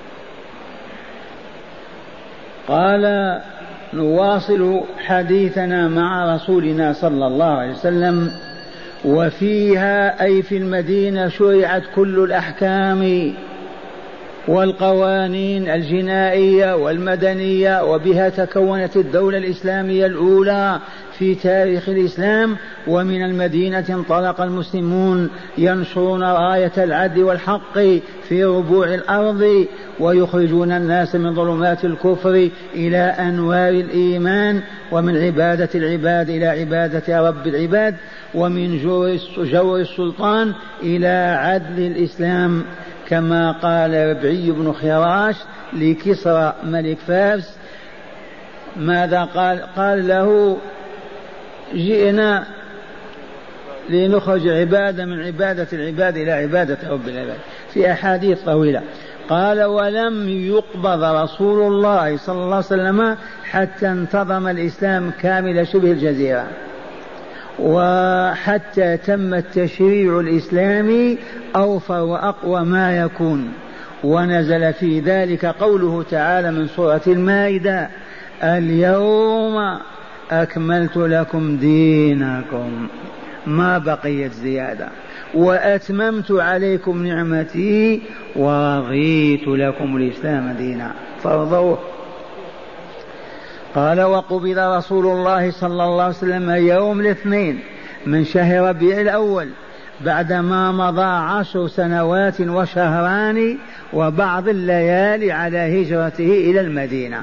قال: نواصل حديثنا مع رسولنا صلى الله عليه وسلم: وفيها أي في المدينة شرعت كل الأحكام والقوانين الجنائية والمدنية، وبها تكونت الدولة الإسلامية الأولى في تاريخ الإسلام. ومن المدينة انطلق المسلمون ينشرون راية العدل والحق في ربوع الأرض، ويخرجون الناس من ظلمات الكفر إلى أنوار الإيمان، ومن عبادة العباد إلى عبادة رب العباد، ومن جور السلطان إلى عدل الإسلام، كما قال ربعي بن خراش لكسرى ملك فارس. ماذا قال له: جئنا لنخرج عبادة من عبادة العباد إلى عبادة رب العباد، في أحاديث طويلة. قال: ولم يقبض رسول الله صلى الله عليه وسلم حتى انتظم الإسلام كامل شبه الجزيرة، وحتى تم التشريع الإسلامي أوفر وأقوى ما يكون. ونزل في ذلك قوله تعالى من سورة المائدة: اليوم أكملت لكم دينكم، ما بقيت زيادة، وأتممت عليكم نعمتي ورضيت لكم الإسلام دينا فارضوه. قال: وقبض رسول الله صلى الله عليه وسلم يوم الاثنين من شهر ربيع الأول، بعدما مضى 10 سنوات وشهران وبعض الليالي على هجرته إلى المدينة،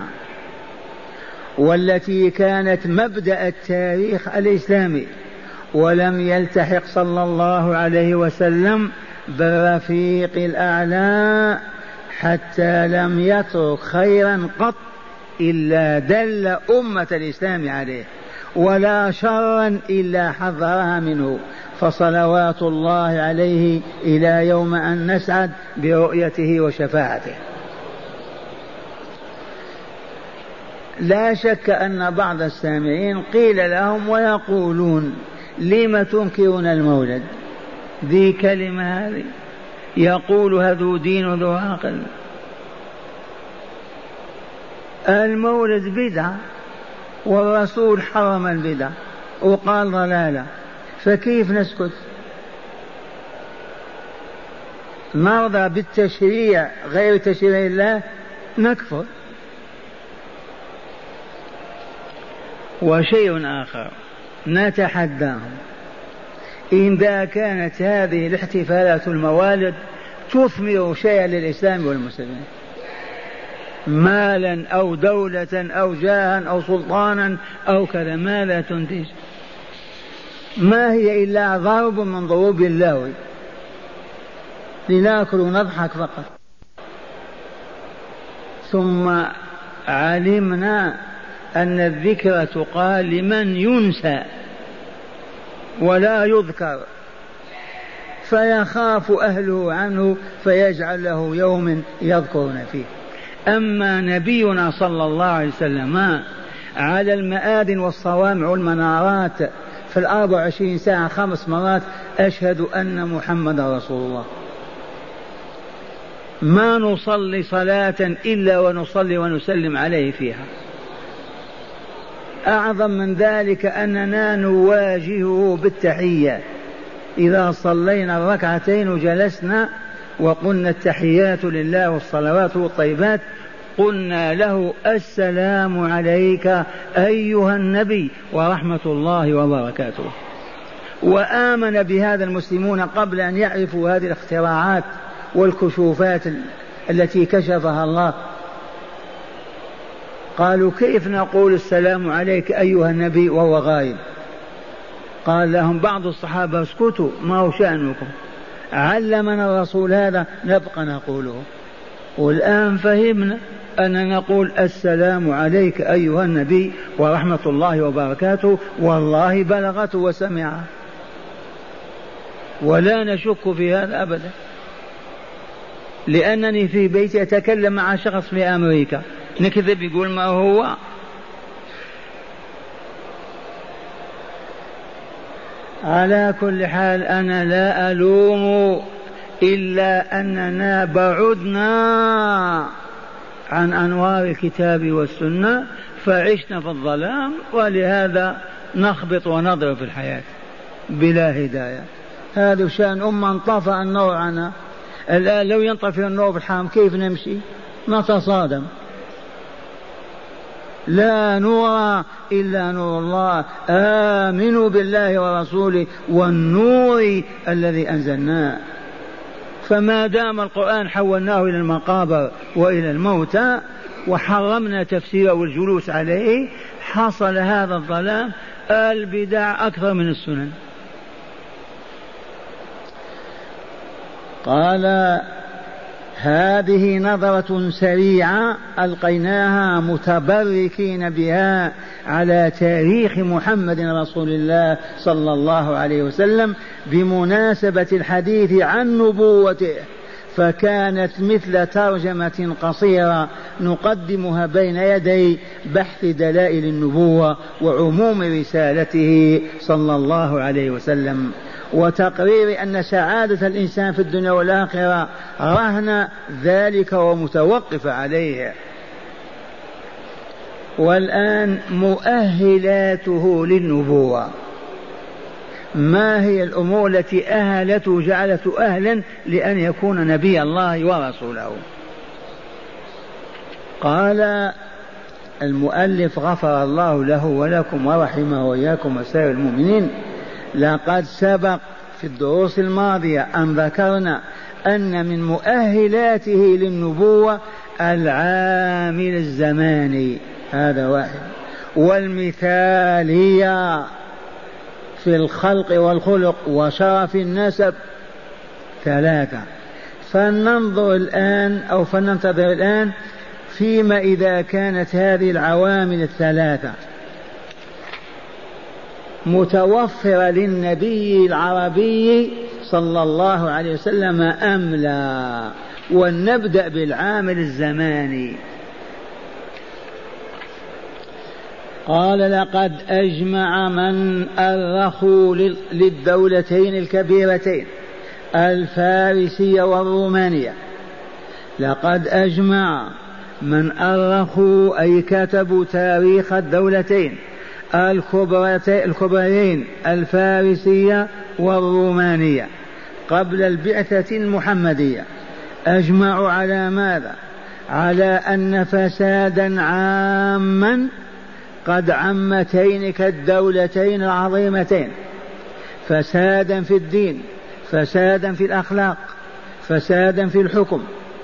والتي كانت مبدأ التاريخ الإسلامي. ولم يلتحق صلى الله عليه وسلم بالرفيق الأعلى حتى لم يترك خيرا قط إلا دل أمة الإسلام عليه، ولا شرا إلا حذرها منه، فصلوات الله عليه إلى يوم أن نسعد برؤيته وشفاعته. لا شك أن بعض السامعين قيل لهم ويقولون: لم تنكرون المولد؟ ذي كلمة هذه يقولها ذو دين وذو عقل. المولد بدعة، والرسول حرم البدع وقال ضلالة، فكيف نسكت؟ نرضى بالتشريع غير تشريع الله؟ نكفر. وشيء آخر نتحداهم: إذا كانت هذه الاحتفالات الموالد تثمر شيئا للإسلام والمسلمين، مالا أو دولة أو جاها أو سلطانا أو كذا، ما لا تنتج؟ ما هي إلا ضرب من ضروب الله، لنأكل ونضحك فقط. ثم علمنا أن الذكر تقال لمن ينسى ولا يذكر، فيخاف أهله عنه فيجعل له يوم يذكرون فيه. أما نبينا صلى الله عليه وسلم على المآذن والصوامع والمنارات في 24 ساعة 5 مرات: أشهد أن محمد رسول الله. ما نصلي صلاة إلا ونصلي ونسلم عليه فيها. أعظم من ذلك أننا نواجهه بالتحية. إذا صلينا الركعتين وجلسنا وقلنا التحيات لله والصلوات والطيبات، قلنا له: السلام عليك أيها النبي ورحمة الله وبركاته. وآمن بهذا المسلمون قبل أن يعرفوا هذه الاختراعات والكشوفات التي كشفها الله. قالوا: كيف نقول السلام عليك أيها النبي وهو غائب؟ قال لهم بعض الصحابة: اسكتوا، ما هو شأنكم، علمنا الرسول هذا نبقى نقوله. والآن فهمنا أن نقول السلام عليك أيها النبي ورحمة الله وبركاته، والله بلغته وسمعه، ولا نشك في هذا أبدا. لأنني في بيتي أتكلم مع شخص في أمريكا، نكذب يقول ما هو؟ على كل حال أنا لا ألوم، إلا أننا بعدنا عن أنوار الكتاب والسنة فعشنا في الظلام، ولهذا نخبط ونضرب في الحياة بلا هداية. هذا شأن أمة انطفأ النور عنها. الآن لو ينطفئ النور في الحرم كيف نمشي؟ نتصادم. لا نور إلا نور الله، آمنوا بالله ورسوله والنور الذي أنزلناه. فما دام القرآن حولناه إلى المقابر وإلى الموتى وحرمنا تفسيره والجلوس عليه، حصل هذا الظلام. البدع أكثر من السنن. قال هذه نظرة سريعة ألقيناها متبركين بها على تاريخ محمد رسول الله صلى الله عليه وسلم بمناسبة الحديث عن نبوته، فكانت مثل ترجمة قصيرة نقدمها بين يدي بحث دلائل النبوة وعموم رسالته صلى الله عليه وسلم، وتقرير أن سعادة الإنسان في الدنيا والآخرة رهن ذلك ومتوقف عليه. والآن مؤهلاته للنبوة، ما هي الأمور التي أهلته جعلته أهلا لأن يكون نبي الله ورسوله؟ قال المؤلف غفر الله له ولكم ورحمه وإياكم وسائر المؤمنين: لقد سبق في الدروس الماضية أن ذكرنا أن من مؤهلاته للنبوة العامل الزماني، هذا واحد، والمثالية في الخلق والخلق وشرف النسب، ثلاثة. فلننظر الآن أو فلننتظر الآن فيما إذا كانت هذه العوامل الثلاثة متوفرة للنبي العربي صلى الله عليه وسلم أم لا. ونبدأ بالعامل الزماني. قال لقد أجمع من أرخوا للدولتين الكبيرتين الفارسية والرومانية، لقد أجمع من أرخوا أي كتبوا تاريخ الدولتين الكبريين الفارسية والرومانية قبل البعثة المحمدية، أجمعوا على ماذا؟ على أن فسادا عاما قد عم تلك الدولتين العظيمتين، فسادا في الدين، فسادا في الأخلاق، فسادا في الحكم،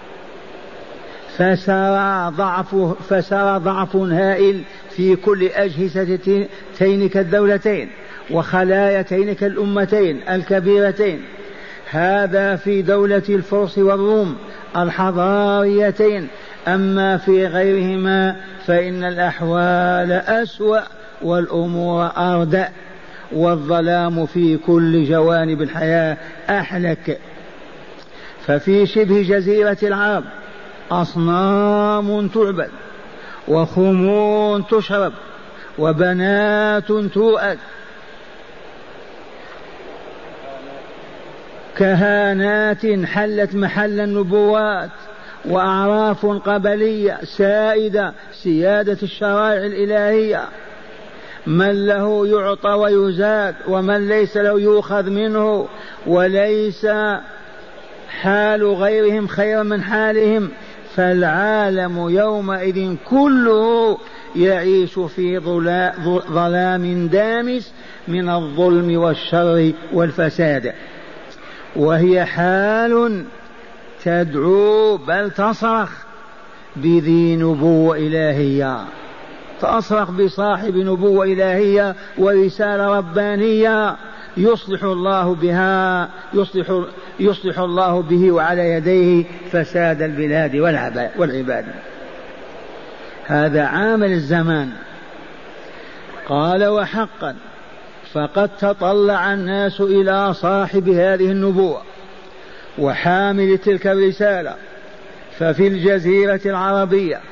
فسرى ضعف هائل في كل أجهزة تلك الدولتين وخلايا تلك الأمتين الكبيرتين. هذا في دولة الفرس والروم الحضاريتين. أما في غيرهما فإن الأحوال أسوأ والأمور أردأ، والظلام في كل جوانب الحياة أحلك. ففي شبه جزيرة العرب أصنام تعبد وخمور تشرب وبنات تؤد، كهانات حلت محل النبوات، وأعراف قبلية سائدة سيادة الشرائع الإلهية، من له يعطى ويزاد ومن ليس له يؤخذ منه، وليس حال غيرهم خيرا من حالهم. فالعالم يومئذ كله يعيش في ظلام دامس من الظلم والشر والفساد، وهي حال تدعو بل تصرخ بذي نبوة إلهية، تصرخ بصاحب نبوة إلهية ورسالة ربانية يصلح الله بها يصلح الله به وعلى يديه فساد البلاد والعباد. هذا عامل الزمان. قال وحقا فقد تطلع الناس إلى صاحب هذه النبوة وحامل تلك الرسالة. ففي الجزيرة العربية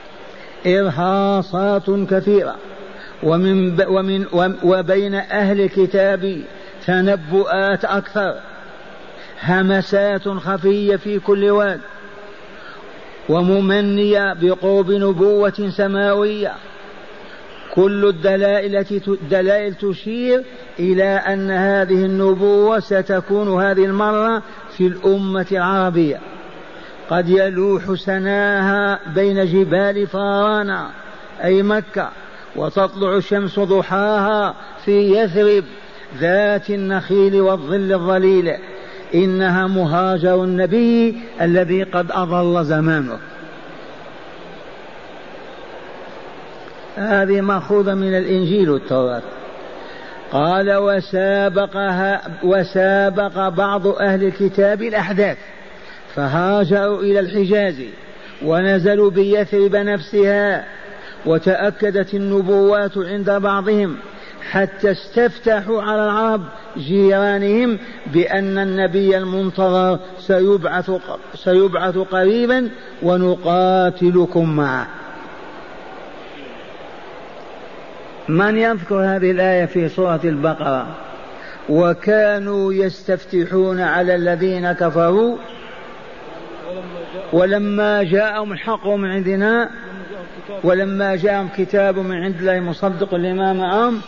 إرهاصات كثيرة، وبين أهل الكتاب تنبؤات أكثر، همسات خفية في كل واد، وممنية بقرب نبوة سماوية. كل الدلائل تشير إلى أن هذه النبوة ستكون هذه المرة في الأمة العربية قد يلوح سناها بين جبال فارانا أي مكة، وتطلع الشمس ضحاها في يثرب ذات النخيل والظل الظليل، إنها مهاجر النبي الذي قد أضل زمانه. هذه مأخوذة من الإنجيل والتوراة. قال وسابق بعض أهل الكتاب الأحداث فهاجروا إلى الحجاز ونزلوا بيثرب نفسها، وتأكدت النبوات عند بعضهم حتى استفتحوا على العرب جيرانهم بأن النبي المنتظر سيبعث قريبا ونقاتلكم معه. من يذكر هذه الآية في سورة البقرة؟ وكانوا يستفتحون على الذين كفروا ولما جاءهم الحق من عندنا، ولما جاءهم كتاب من عند الله مصدق لما معهم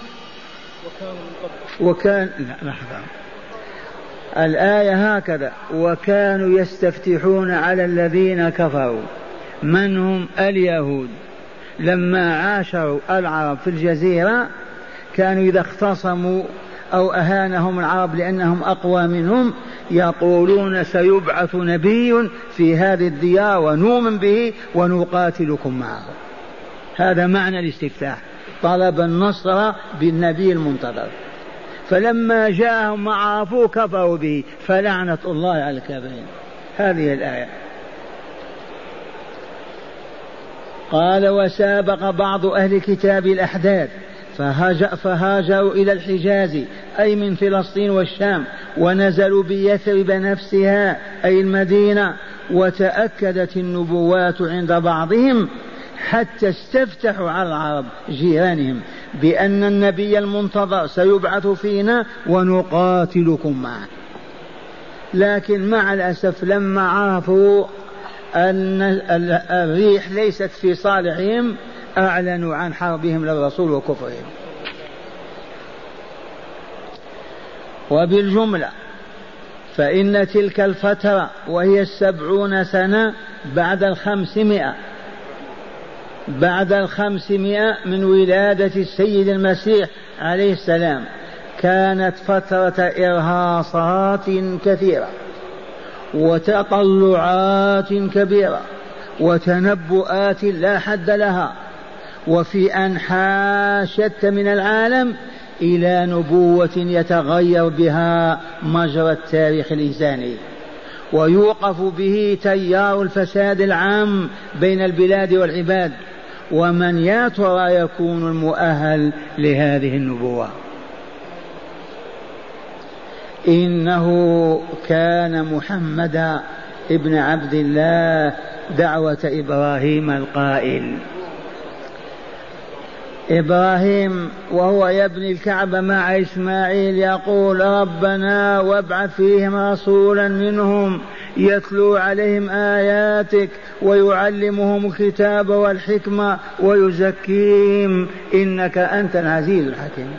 الآية هكذا: وكانوا يستفتحون على الذين كفروا. من هم؟ اليهود. لما عاشروا العرب في الجزيرة كانوا إذا اختصموا أو أهانهم العرب لأنهم أقوى منهم يقولون سيبعث نبي في هذه الديار ونؤمن به ونقاتلكم معه. هذا معنى الاستفتاح، طلب النصر بالنبي المنتظر. فلما جاءهم ما عرفوا كفروا به، فلعنة الله على الكافرين. هذه الآية. قال وسابق بعض أهل الكتاب الأحداث فهاجروا إلى الحجاز أي من فلسطين والشام، ونزلوا بيثرب نفسها أي المدينة، وتأكدت النبوات عند بعضهم حتى استفتحوا على العرب جيرانهم بأن النبي المنتظر سيبعث فينا ونقاتلكم معه. لكن مع الأسف لما عرفوا أن الريح ليست في صالحهم أعلنوا عن حربهم للرسول وكفرهم. وبالجملة فإن تلك الفترة وهي 70 سنة بعد 500 من ولادة السيد المسيح عليه السلام كانت فترة إرهاصات كثيرة وتطلعات كبيرة وتنبؤات لا حد لها، وفي أنحاء شتى من العالم إلى نبوة يتغير بها مجرى التاريخ الإنساني ويوقف به تيار الفساد العام بين البلاد والعباد. ومن يا ترى يكون المؤهل لهذه النبوة؟ إنه كان محمد ابن عبد الله دعوة إبراهيم القائل. إبراهيم وهو يبني الكعبة مع إسماعيل يقول ربنا وابعث فيهم رسولا منهم يتلو عليهم آياتك ويعلمهم الكتاب والحكمة ويزكيهم إنك أنت العزيز الحكيم.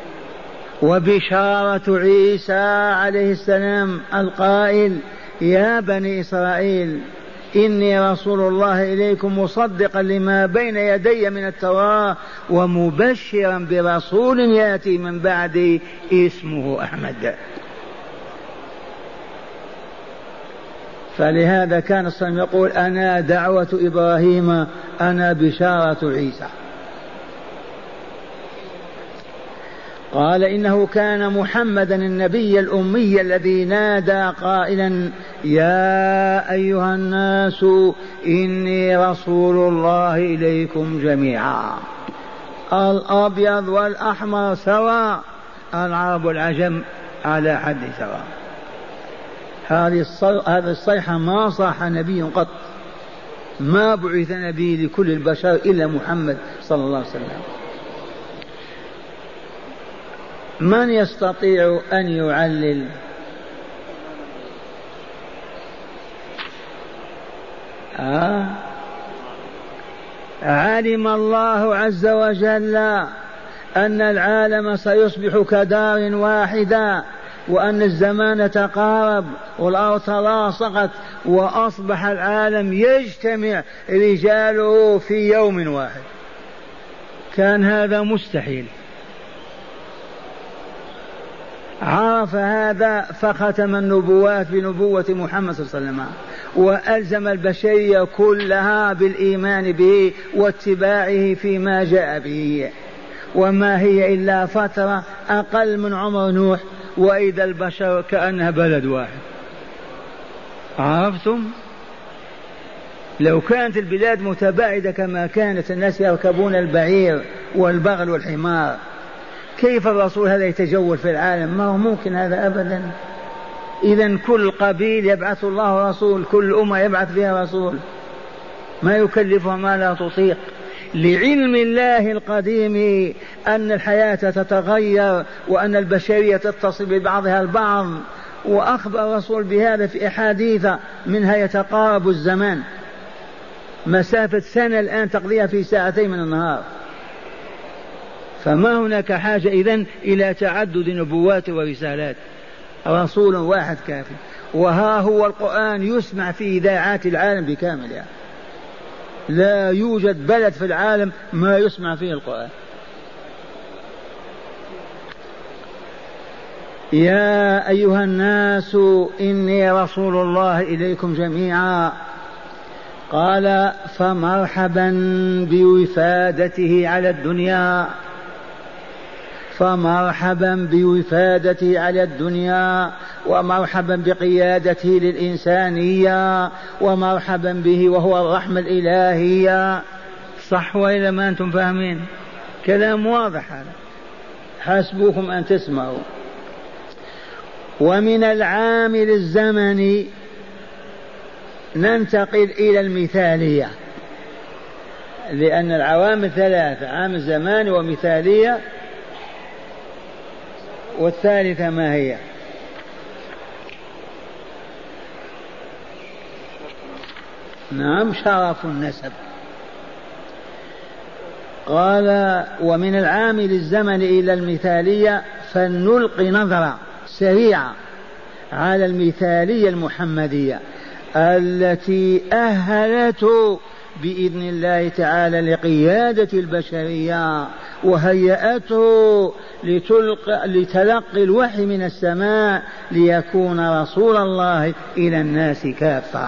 وبشارة عيسى عليه السلام القائل يا بني إسرائيل إني رسول الله إليكم مصدقا لما بين يدي من التوراة ومبشرا برسول يأتي من بعدي اسمه أحمد. فلهذا كان صلى الله عليه وسلم يقول أنا دعوة إبراهيم أنا بشارة عيسى. قال إنه كان محمدا النبي الأمي الذي نادى قائلا يا أيها الناس إني رسول الله إليكم جميعا. الأبيض والأحمر سواء، العرب والعجم على حد سواء. هذه الصيحة ما صاح نبي قط، ما بعث نبي لكل البشر إلا محمد صلى الله عليه وسلم. من يستطيع أن يعلل؟ علم الله عز وجل أن العالم سيصبح كدار واحدة وأن الزمان تقارب والأرض تلاصقت وأصبح العالم يجتمع رجاله في يوم واحد، كان هذا مستحيل. عرف هذا فختم النبوات بنبوة محمد صلى الله عليه وسلم، وألزم البشرية كلها بالإيمان به واتباعه فيما جاء به، وما هي إلا فترة أقل من عمر نوح، وإذا البشر كأنها بلد واحد. عرفتم؟ لو كانت البلاد متباعدة كما كانت الناس يركبون البعير والبغل والحمار، كيف الرسول هذا يتجول في العالم؟ ما هو ممكن هذا أبدا. إذن كل قبيل يبعث الله رسول، كل أمة يبعث فيها رسول، ما يكلفها ما لا تطيق. لعلم الله القديم أن الحياة تتغير وأن البشرية تتصل ببعضها البعض، وأخبر الرسول بهذا في أحاديث منها يتقارب الزمان، مسافة سنة الآن تقضيها في ساعتين من النهار. فما هناك حاجة إذن إلى تعدد نبوات ورسالات، رسول واحد كافي. وها هو القرآن يسمع في إذاعات العالم بكاملها، لا يوجد بلد في العالم ما يسمع فيه القرآن. يا أيها الناس إني رسول الله إليكم جميعا. قال فمرحبا بوفادته على الدنيا، فمرحبا بوفادته على الدنيا، ومرحبا بقيادته للإنسانية، ومرحبا به وهو الرحمة الإلهية. صح وإلا ما أنتم فاهمين؟ كلام واضح هذا، حسبكم أن تسمعوا. ومن العامل الزمني ننتقل إلى المثالية، لأن العوامل ثلاثة: عامل زماني ومثالية، والثالثة ما هي؟ نعم، شرف النسب. قال ومن العامل الزمني إلى المثالية فلنلقي نظرة سريعة على المثالية المحمدية التي أهلته بإذن الله تعالى لقيادة البشرية، وهيأته لتلقي الوحي من السماء ليكون رسول الله إلى الناس كافة.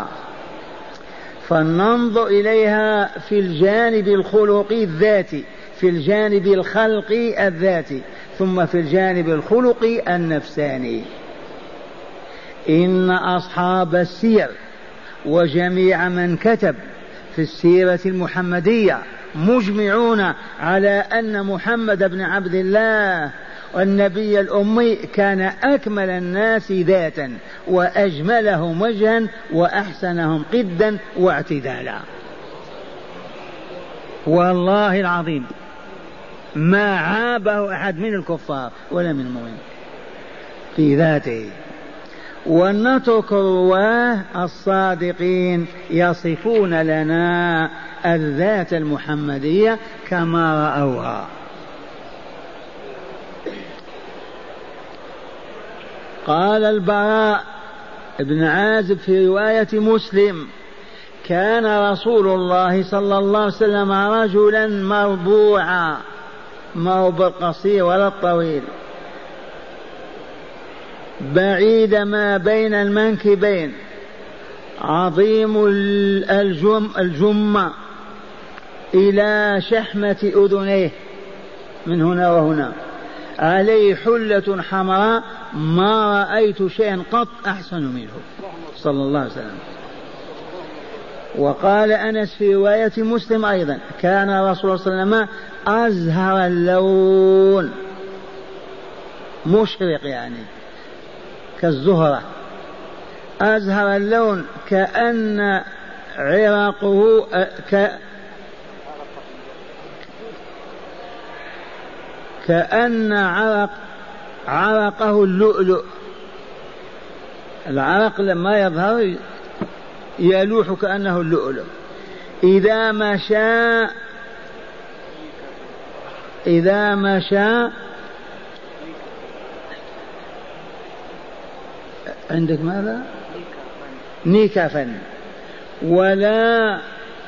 فلننظر إليها في الجانب الخلقي الذاتي، في الجانب الخلقي الذاتي، ثم في الجانب الخلقي النفساني. إن أصحاب السير وجميع من كتب في السيرة المحمدية مجمعون على أن محمد بن عبد الله والنبي الأمي كان أكمل الناس ذاتا وأجملهم وجها وأحسنهم قدا واعتدالا. والله العظيم ما عابه أحد من الكفار ولا من المؤمنين في ذاته. ونترك الرواه الصادقين يصفون لنا الذات المحمدية كما رأوها. قال البراء بن عازب في رواية مسلم: كان رسول الله صلى الله عليه وسلم رجلا مربوعا، ما هو بالقصير ولا الطويل، بعيد ما بين المنكبين، عظيم الجمة إلى شحمة أذنيه من هنا وهنا، عليه حلة حمراء ما رأيت شيئا قط أحسن منه صلى الله عليه وسلم. وقال أنس في رواية مسلم أيضا: كان رسول الله صلى الله عليه وسلم أزهر اللون، مشرق يعني كالزهرة، أزهر اللون، كأن عرقه كأن عرقه اللؤلؤ. العرق لما يظهر يلوح كأنه اللؤلؤ. إذا مشى عندك ماذا؟ نكفا. ولا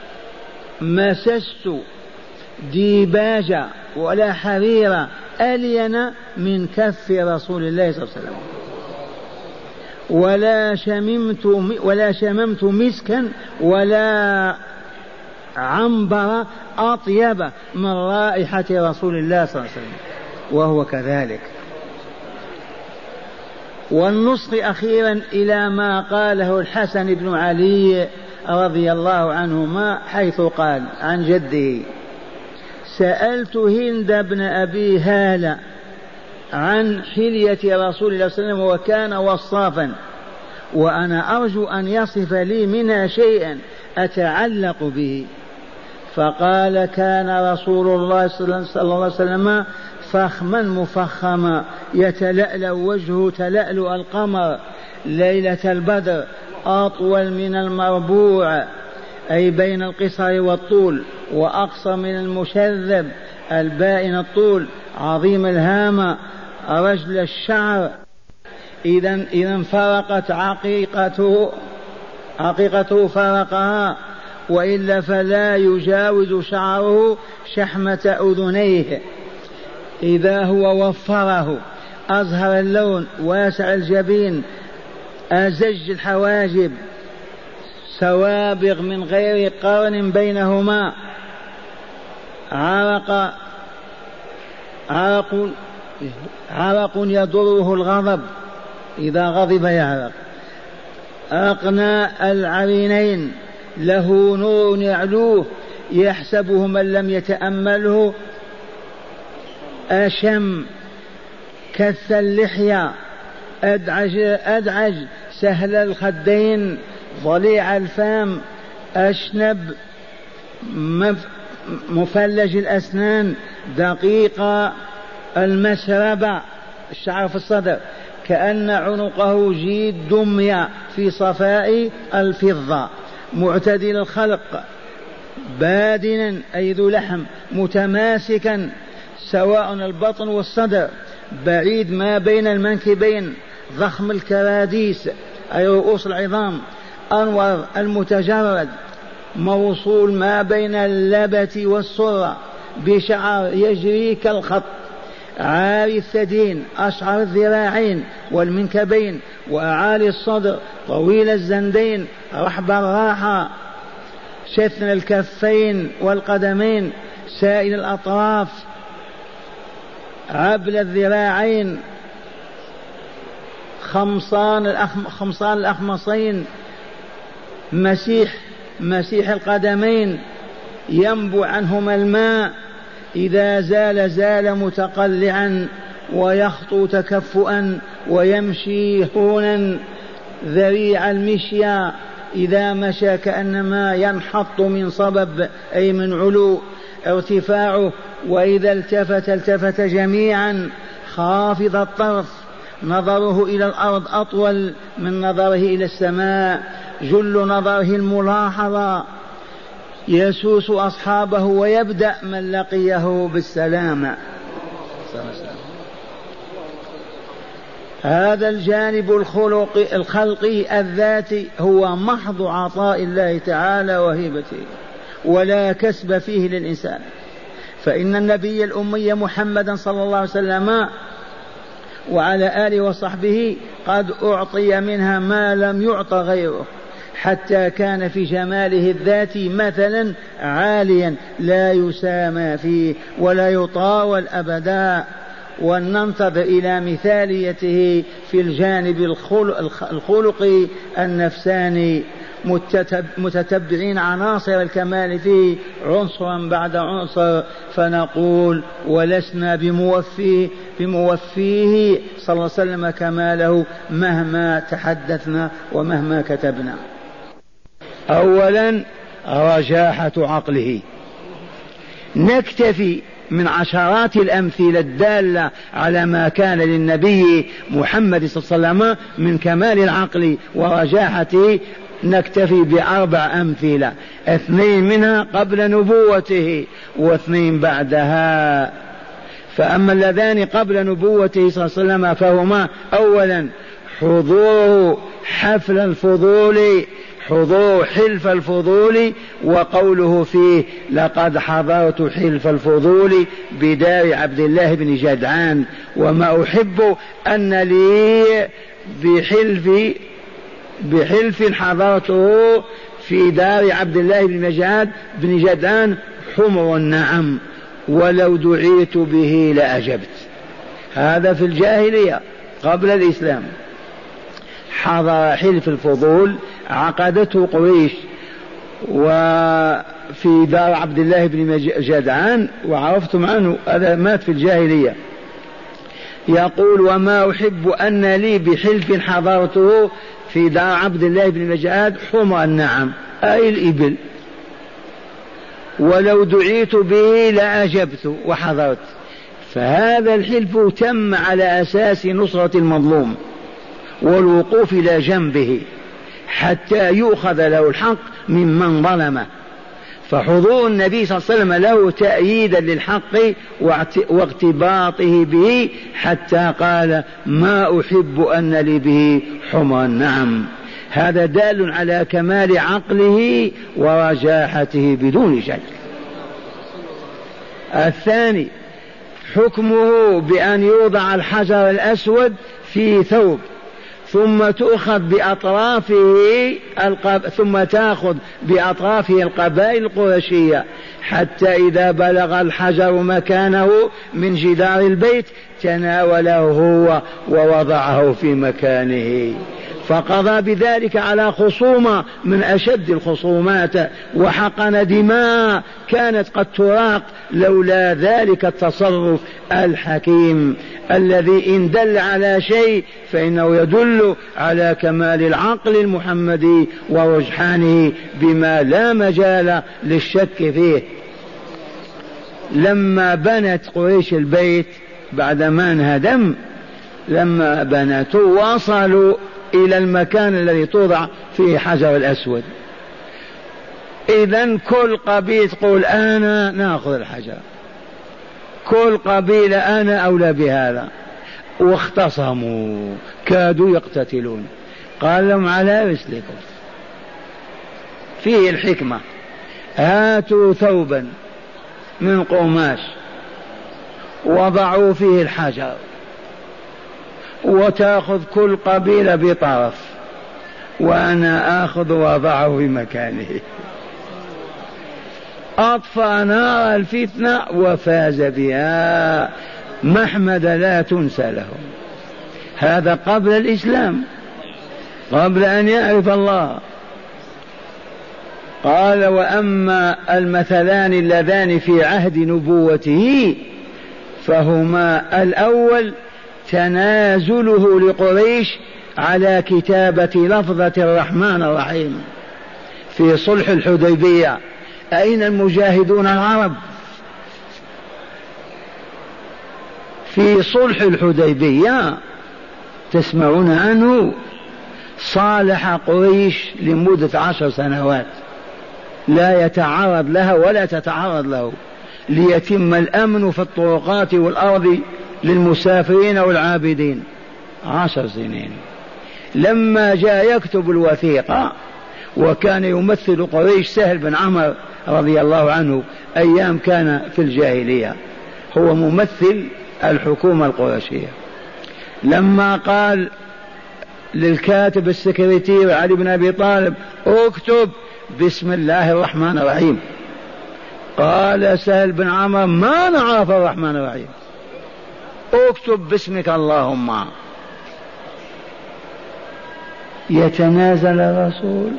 مسست ديباجة ولا حريرة ألين من كف رسول الله صلى الله عليه وسلم، ولا شممت مسكا ولا عنبر أطيب من رائحة رسول الله صلى الله عليه وسلم، وهو كذلك. والنصح أخيرا إلى ما قاله الحسن بن علي رضي الله عنهما، حيث قال عن جده: سألت هند بن أبي هالة عن حلية رسول الله صلى الله عليه وسلم وكان وصافا، وأنا أرجو أن يصف لي منها شيئا أتعلق به. فقال: كان رسول الله صلى الله عليه وسلم فخما مفخما، يتلألأ وجهه تلألؤ القمر ليلة البدر، أطول من المربوع أي بين القصر والطول، وأقصر من المشذب البائن الطول، عظيم الهامة، رجل الشعر. إذا فرقت عقيقته فرقها، وإلا فلا يجاوز شعره شحمة أذنيه. إذا هو وفره، أزهر اللون، واسع الجبين، أزج الحواجب، سوابغ من غير قرن بينهما، عرق يضره الغضب، إذا غضب يعرق، أقنى العينين، له نور يعلوه يحسبه من لم يتأمله أشم، كث اللحية، أدعج سهل الخدين، ضليع الفم، أشنب، مفلج الأسنان، دقيق المسربة، الشعر في الصدر، كأن عنقه جيد دمية في صفاء الفضة، معتدل الخلق، بادنا أي ذو لحم، متماسكا سواء البطن والصدر، بعيد ما بين المنكبين، ضخم الكراديس أي رؤوس العظام، أنور المتجرد، موصول ما بين اللبة والسرة بشعر يجري كالخط، عالي الثدين، أشعر الذراعين والمنكبين وأعالي الصدر، طويل الزندين، رحب الراحة، شثن الكفين والقدمين، سائل الأطراف، عبل الذراعين، خمصان الأخمصين، مسيح القدمين، ينبع عنهما الماء، إذا زال متقلعا، ويخطو تكفؤا، ويمشي هونا ذريع المشيا، إذا مشى كأنما ينحط من صبب أي من علو ارتفاعه، وإذا التفت جميعا، خافض الطرف، نظره إلى الأرض أطول من نظره إلى السماء، جل نظره الملاحظة، يسوس أصحابه ويبدأ من لقيه بالسلامة. هذا الجانب الخلقي الذاتي هو محض عطاء الله تعالى وهبته، ولا كسب فيه للإنسان. فإن النبي الأمي محمدا صلى الله عليه وسلم وعلى آله وصحبه قد أعطي منها ما لم يعط غيره، حتى كان في جماله الذاتي مثلا عاليا لا يسامى فيه ولا يطاول أبدا. ولننتظر إلى مثاليته في الجانب الخلقي النفساني، متتبعين عناصر الكمال فيه عنصرا بعد عنصر، فنقول ولسنا بموفيه صلى الله عليه وسلم كماله مهما تحدثنا ومهما كتبنا. أولا رجاحة عقله، نكتفي من عشرات الأمثلة الدالة على ما كان للنبي محمد صلى الله عليه وسلم من كمال العقل ورجاحته، نكتفي بأربع أمثلة، 2 منها قبل نبوته و2 بعدها. فأما اللذان قبل نبوته صلى الله عليه وسلم فهما: أولا حضور حفل الفضول، حضور حلف الفضول. وقوله فيه لقد حضرت حلف الفضول بدار عبد الله بن جدعان، وما أحب أن لي بحلف حضرته في دار عبد الله بن جدعان حمر النعم، ولو دعيت به لأجبت. هذا في الجاهلية قبل الإسلام. حضر حلف الفضول عقدته قريش وفي دار عبد الله بن جدعان، وعرفتم عنه هذا مات في الجاهلية. يقول وما أحب أن لي بحلف حضرته في دار عبد الله بن جدعان حمر النعم أي الإبل، ولو دعيت به لأجبت وحضرت. فهذا الحلف تم على أساس نصرة المظلوم والوقوف إلى جنبه حتى يؤخذ له الحق ممن ظلمه. فحضور النبي صلى الله عليه وسلم له تأييدا للحق واغتباطه به، حتى قال ما أحب أن لي به حمر النعم. هذا دال على كمال عقله ورجاحته بدون شك. الثاني حكمه بأن يوضع الحجر الأسود في ثوب ثم تأخذ بأطرافه ثم تأخذ بأطرافه القبائل القرشية، حتى إذا بلغ الحجر مكانه من جدار البيت تناوله هو ووضعه في مكانه. فقضى بذلك على خصومة من أشد الخصومات، وحقن دماء كانت قد تراق لولا ذلك التصرف الحكيم الذي إن دل على شيء فإنه يدل على كمال العقل المحمدي ورجحانه بما لا مجال للشك فيه. لما بنت قريش البيت بعدما انهدم، لما بنته وصلوا إلى المكان الذي توضع فيه حجر الأسود. إذن كل قبيلة تقول أنا نأخذ الحجر، كل قبيلة أنا أولى بهذا، واختصموا كادوا يقتتلون. قال لهم على رسلكم، فيه الحكمة، هاتوا ثوبا من قماش وضعوا فيه الحجر، وتأخذ كل قبيلة بطرف، وأنا آخذ وأضعه في مكانه. أطفأ نار الفتنة وفاز بها محمد لا تنسى له. هذا قبل الإسلام، قبل أن يعرف الله. قال وأما المثلان اللذان في عهد نبوته فهما الأول تنازله لقريش على كتابة لفظة الرحمن الرحيم في صلح الحديبية. أين المجاهدون العرب؟ في صلح الحديبية تسمعون عنه. صالح قريش لمدة 10 سنوات لا يتعرض لها ولا تتعرض له، ليتم الأمن في الطرقات والأرض للمسافرين والعابدين. 10 سنين. لما جاء يكتب الوثيقة، وكان يمثل قريش سهل بن عمرو رضي الله عنه أيام كان في الجاهلية، هو ممثل الحكومة القرشية. لما قال للكاتب السكرتير علي بن أبي طالب اكتب بسم الله الرحمن الرحيم، قال سهل بن عمرو ما نعرف الرحمن الرحيم، اكتب باسمك اللهم. يتنازل الرسول،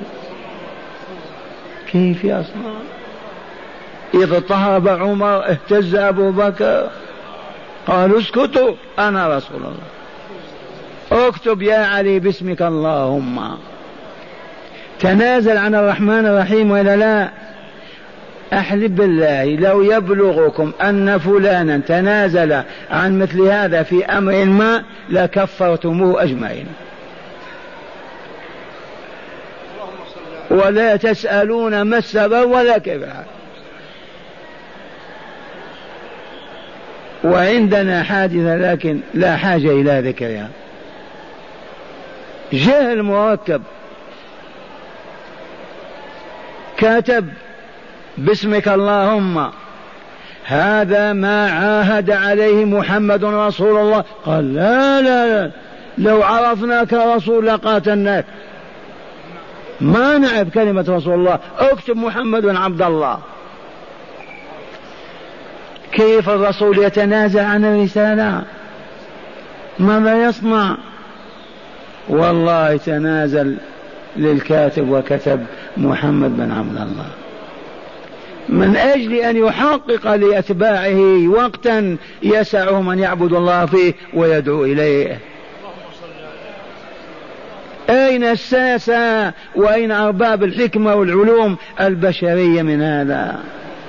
كيف يصنع؟ إذ طهب عمر اهتز أبو بكر، قالوا اسكتوا أنا رسول الله، اكتب يا علي باسمك اللهم. تنازل عن الرحمن الرحيم ولا لا؟ أحلف بالله لو يبلغكم أن فلانا تنازل عن مثل هذا في أمر ما لكفرتموه أجمعين، ولا تسألون ما السبب ولا كيف. وعندنا حادثة لكن لا حاجة إلى ذكرها. جهل مركب. كتب باسمك اللهم، هذا ما عاهد عليه محمد رسول الله. قال لا لا لا، لو عرفناك رسول لقاتلناك، ما نعرف كلمة رسول الله، اكتب محمد عبد الله. كيف الرسول يتنازع عن الرسالة؟ ماذا يصنع؟ والله تنازل للكاتب وكتب محمد بن عبد الله من أجل أن يحقق لأتباعه وقتا يسعهم أن يعبدوا الله فيه ويدعو إليه. أين الساسة وأين أرباب الحكمة والعلوم البشرية من هذا؟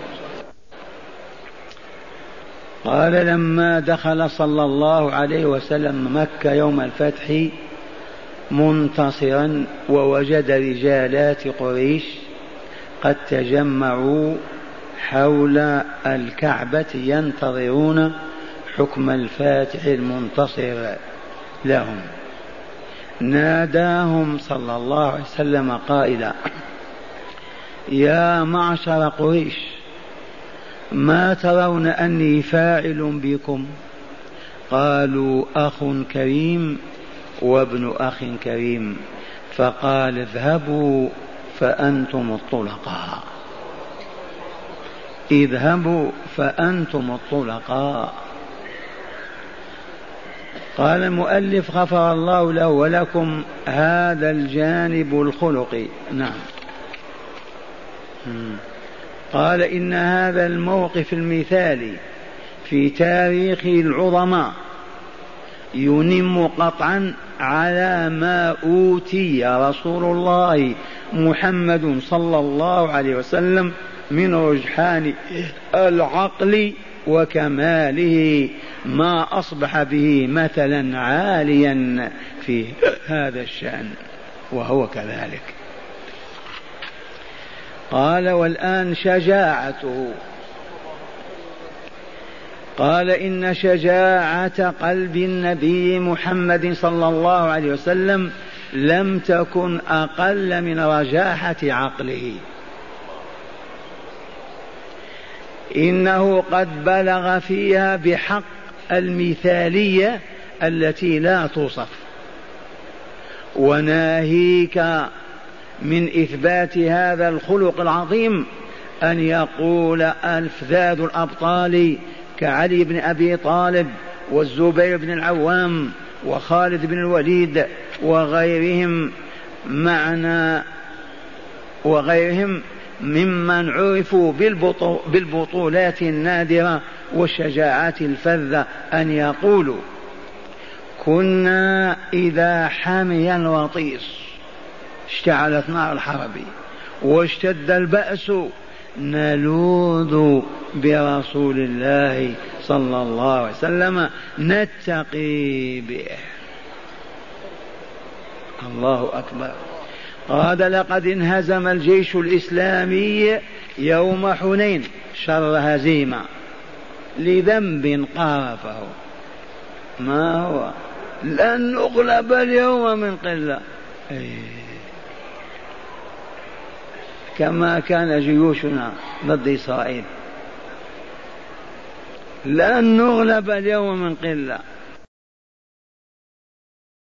قال لما دخل صلى الله عليه وسلم مكة يوم الفتح منتصرا ووجد رجالات قريش قد تجمعوا حول الكعبة ينتظرون حكم الفاتح المنتصر لهم، ناداهم صلى الله عليه وسلم قائلا: يا معشر قريش، ما ترون أني فاعل بكم؟ قالوا: أخ كريم وابن أخ كريم. فقال: اذهبوا فأنتم الطلقاء، اذهبوا فأنتم الطلقاء. قال المؤلف غفر الله له ولكم هذا الجانب الخلقي. نعم. قال: إن هذا الموقف المثالي في تاريخ العظماء ينم قطعا على ما أوتي رسول الله محمد صلى الله عليه وسلم من رجحان العقل وكماله، ما أصبح به مثلا عاليا في هذا الشأن، وهو كذلك. قال: والآن شجاعته. قال: إن شجاعة قلب النبي محمد صلى الله عليه وسلم لم تكن أقل من رجاحة عقله. إنه قد بلغ فيها بحق المثالية التي لا توصف. وناهيك من إثبات هذا الخلق العظيم أن يقول أفذاذ الأبطال كعلي بن أبي طالب والزبير بن العوام وخالد بن الوليد وغيرهم ممن عرفوا بالبطولات النادرة والشجاعات الفذة أن يقولوا: كنا إذا حمي الوطيس، اشتعلت نار الحرب واشتد البأس، نلوذ برسول الله صلى الله عليه وسلم نتقي به. الله أكبر. قال: لقد انهزم الجيش الإسلامي يوم حنين شر هزيمة لذنب قارفه. ما هو؟ لن نغلب اليوم من قلة، كما كان جيوشنا ضد إسرائيل. لن نغلب اليوم من قلة.